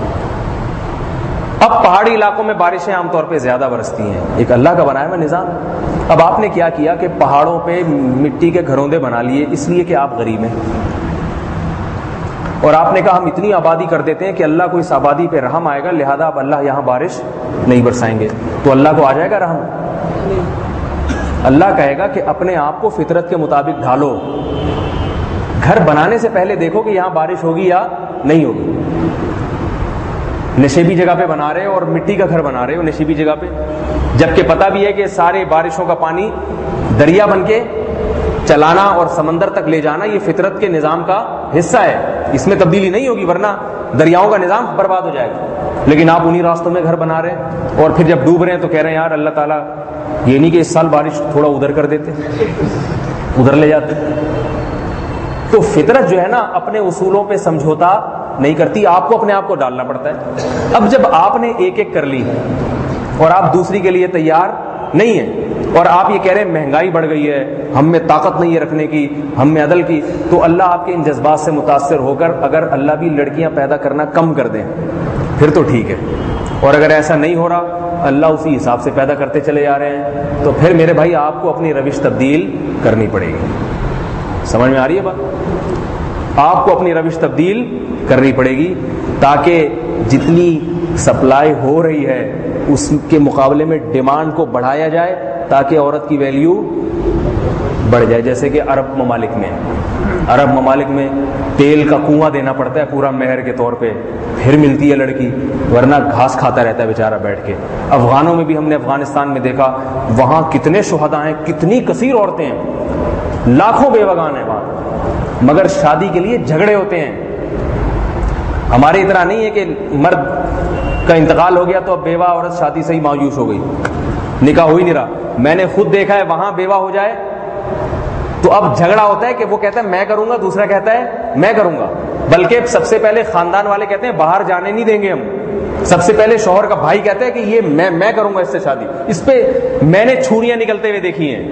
اب پہاڑی علاقوں میں بارشیں عام طور پہ زیادہ برستی ہیں, ایک اللہ کا بنایا ہوا نظام. اب آپ نے کیا کیا کہ پہاڑوں پہ مٹی کے گھروندے بنا لیے, اس لیے کہ آپ غریب ہیں, اور آپ نے کہا ہم اتنی آبادی کر دیتے ہیں کہ اللہ کو اس آبادی پہ رحم آئے گا, لہذا اب اللہ یہاں بارش نہیں برسائیں گے. تو اللہ کو آ جائے گا رحم؟ اللہ کہے گا کہ اپنے آپ کو فطرت کے مطابق ڈھالو. گھر بنانے سے پہلے دیکھو کہ یہاں بارش ہوگی یا نہیں ہوگی. نشیبی جگہ پہ بنا رہے ہو اور مٹی کا گھر بنا رہے ہو نشیبی جگہ پہ, جبکہ پتہ بھی ہے کہ سارے بارشوں کا پانی دریا بن کے چلانا اور سمندر تک لے جانا یہ فطرت کے نظام کا حصہ ہے, اس میں تبدیلی نہیں ہوگی, ورنہ دریاؤں کا نظام برباد ہو جائے گا. لیکن آپ انہی راستوں میں گھر بنا رہے ہیں, اور پھر جب ڈوب رہے ہیں تو کہہ رہے ہیں یار اللہ تعالیٰ یہ نہیں کہ اس سال بارش تھوڑا ادھر کر دیتے, ادھر لے جاتے. تو فطرت جو ہے نا اپنے اصولوں پہ سمجھوتا نہیں کرتی, آپ کو اپنے آپ کو ڈالنا پڑتا ہے. اب جب آپ نے ایک ایک کر لی اور آپ دوسری کے لیے تیار نہیں ہیں, اور آپ یہ کہہ رہے ہیں مہنگائی بڑھ گئی ہے, ہم میں طاقت نہیں ہے رکھنے کی, ہم میں عدل کی, تو اللہ آپ کے ان جذبات سے متاثر ہو کر اگر اللہ بھی لڑکیاں پیدا کرنا کم کر دیں پھر تو ٹھیک ہے, اور اگر ایسا نہیں ہو رہا اللہ اسی حساب سے پیدا کرتے چلے جا رہے ہیں, تو پھر میرے بھائی آپ کو اپنی روش تبدیل کرنی پڑے گی. سمجھ میں آ رہی ہے بات؟ آپ کو اپنی روش تبدیل کرنی پڑے گی تاکہ جتنی سپلائی ہو رہی ہے اس کے مقابلے میں ڈیمانڈ کو بڑھایا جائے تاکہ عورت کی ویلیو بڑھ جائے. جیسے کہ عرب ممالک میں عرب ممالک میں تیل کا کنواں دینا پڑتا ہے پورا مہر کے طور پہ, پھر ملتی ہے لڑکی, ورنہ گھاس کھاتا رہتا ہے بیچارہ بیٹھ کے. افغانوں میں بھی ہم نے افغانستان میں دیکھا, وہاں کتنے شہداء ہیں, کتنی کثیر عورتیں ہیں, لاکھوں بیوگان ہیں وہاں, مگر شادی کے لیے جھگڑے ہوتے ہیں. ہمارے اتنا نہیں ہے کہ مرد کا انتقال ہو گیا تو اب بیوہ عورت شادی سے ہی مایوس ہو گئی, نکاح ہو ہی نہیں رہا. میں نے خود دیکھا ہے وہاں بیوہ ہو جائے تو اب جھگڑا ہوتا ہے کہ وہ کہتا ہے میں کروں گا, دوسرا کہتا ہے میں کروں گا, بلکہ سب سے پہلے خاندان والے کہتے ہیں باہر جانے نہیں دیں گے ہم. سب سے پہلے شوہر کا بھائی کہتا ہے کہ یہ میں میں کروں گا اس سے شادی. اس پہ میں نے چھریاں نکلتے ہوئے دیکھی ہیں,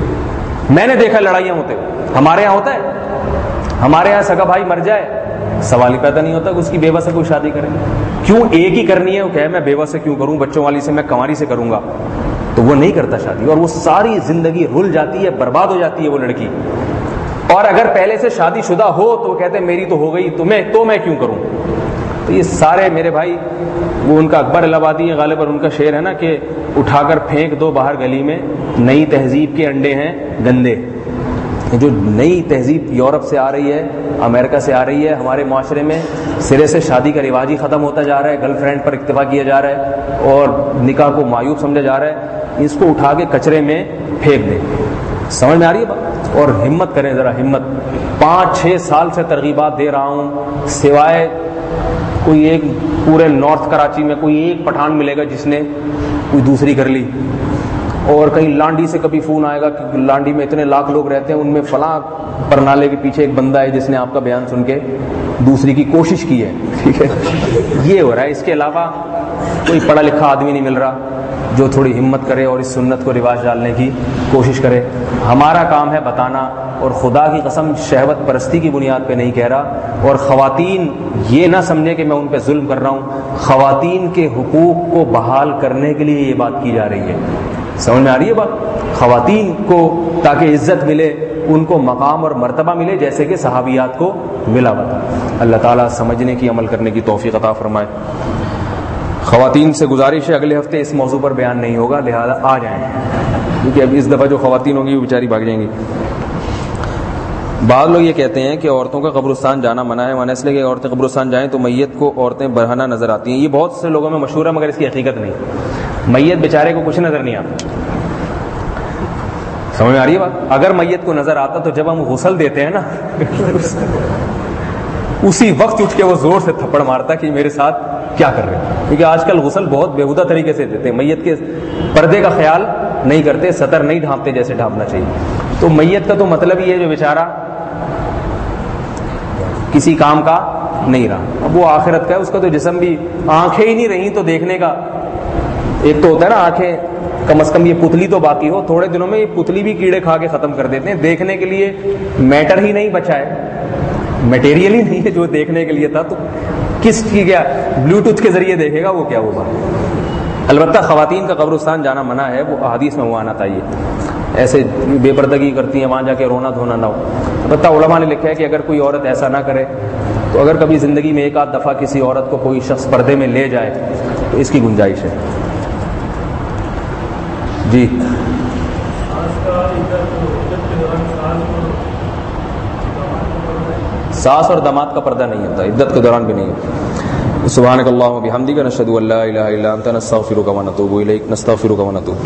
میں نے دیکھا لڑائیاں ہوتے ہوئے. ہمارے یہاں ہوتا ہے, ہمارے یہاں سگا بھائی مر جائے سوال ہی پیدا نہیں ہوتا کہ اس کی بیوہ سے کوئی شادی کرے. کیوں ایک ہی کرنی ہے, وہ کہے میں بیوہ سے کیوں کروں, بچوں والی سے میں کنواری سے کروں گا, تو وہ نہیں کرتا شادی, اور وہ ساری زندگی رل جاتی ہے, برباد ہو جاتی ہے وہ لڑکی. اور اگر پہلے سے شادی شدہ ہو تو وہ کہتے ہیں میری تو ہو گئی, تمہیں تو میں کیوں کروں. تو یہ سارے میرے بھائی, وہ ان کا اکبر الہ آبادی غالباً ان کا شعر ہے نا کہ اٹھا کر پھینک دو باہر گلی میں, نئی تہذیب کے انڈے ہیں گندے. جو نئی تہذیب یورپ سے آ رہی ہے, امریکہ سے آ رہی ہے, ہمارے معاشرے میں سرے سے شادی کا رواج ہی ختم ہوتا جا رہا ہے, گرل فرینڈ پر اکتفا کیا جا رہا ہے اور نکاح کو معیوب سمجھا جا رہا ہے. اس کو اٹھا کے کچرے میں پھینک دیں. سمجھ میں آ رہی ہے بات؟ اور ہمت کریں ذرا, ہمت. پانچ چھ سال سے ترغیبات دے رہا ہوں, سوائے کوئی ایک پورے نارتھ کراچی میں کوئی ایک پٹھان ملے گا جس نے کوئی دوسری کر لی, اور کہیں لانڈی سے کبھی فون آئے گا کہ لانڈی میں اتنے لاکھ لوگ رہتے ہیں, ان میں فلاں پرنالے کے پیچھے ایک بندہ ہے جس نے آپ کا بیان سن کے دوسری کی کوشش کی ہے. ٹھیک ہے, یہ ہو رہا ہے. اس کے علاوہ کوئی پڑھا لکھا آدمی نہیں مل رہا جو تھوڑی ہمت کرے اور اس سنت کو رواج ڈالنے کی کوشش کرے. ہمارا کام ہے بتانا, اور خدا کی قسم شہوت پرستی کی بنیاد پہ نہیں کہہ رہا. اور خواتین یہ نہ سمجھے کہ میں ان پہ ظلم کر رہا ہوں, خواتین کے حقوق کو بحال کرنے کے لیے یہ بات کی جا رہی ہے. سمجھ میں آ رہی ہے بات؟ خواتین کو تاکہ عزت ملے, ان کو مقام اور مرتبہ ملے جیسے کہ صحابیات کو ملا ہوا تھا. اللہ تعالیٰ سمجھنے کی, عمل کرنے کی توفیق عطا فرمائے. خواتین سے گزارش ہے اگلے ہفتے اس موضوع پر بیان نہیں ہوگا, لہذا آ جائیں, کیونکہ اب اس دفعہ جو خواتین ہوں گی وہ بیچاری بھاگ جائیں گی. بعض لوگ یہ کہتے ہیں کہ عورتوں کا قبرستان جانا منع ہے، منع اس لیے کہ عورتیں قبرستان جائیں تو میت کو عورتیں برہنہ نظر آتی ہیں. یہ بہت سے لوگوں میں مشہور ہے مگر اس کی حقیقت نہیں. میت بیچارے کو کچھ نظر نہیں آتا. سمجھ میں آ رہی ہے بات؟ اگر میت کو نظر آتا تو جب ہم غسل دیتے ہیں نا اسی وقت اٹھ کے وہ زور سے تھپڑ مارتا کہ میرے ساتھ کیا کر رہے ہیں. کیونکہ آج کل غسل بہت بےہودہ طریقے سے دیتے ہیں، میت کے پردے کا خیال نہیں کرتے، سطر نہیں ڈھانپتے جیسے ڈھانپنا چاہیے. تو میت کا تو مطلب یہ ہے جو بیچارہ کسی کام کا نہیں رہا، اب وہ آخرت کا ہے، اس کا تو جسم بھی، آنکھیں ہی نہیں رہی تو دیکھنے کا. ایک تو ہوتا ہے نا آنکھیں، کم از کم یہ پتلی تو باقی ہو، تھوڑے دنوں میں یہ پتلی بھی کیڑے کھا کے ختم کر دیتے ہیں. دیکھنے کے لیے میٹر ہی نہیں بچا ہے، میٹیریل ہی نہیں ہے جو دیکھنے کے لیے تھا، تو کس کی کیا بلوٹوتھ کے ذریعے دیکھے گا وہ کیا ہوگا. البتہ خواتین کا قبرستان جانا منع ہے، وہ احادیث میں وہ آنا چاہیے. ایسے بے پردگی کرتی ہیں وہاں جا کے رونا دھونا نہ ہو. البتہ علماء نے لکھا ہے کہ اگر کوئی عورت ایسا نہ کرے تو اگر کبھی زندگی میں ایک آدھ دفعہ کسی عورت کو کوئی شخص پردے میں لے جائے تو اس کی گنجائش ہے. جی ساس اور داماد کا پردہ نہیں ہوتا، عدت کے دوران بھی نہیں ہوتا. سبحانک اللہم و بحمدک، نشہد ان لا الہ الا انت، نستغفرک و نتوب الیک، نستغفرک و نتوب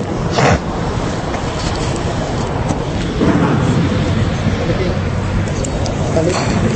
الیک.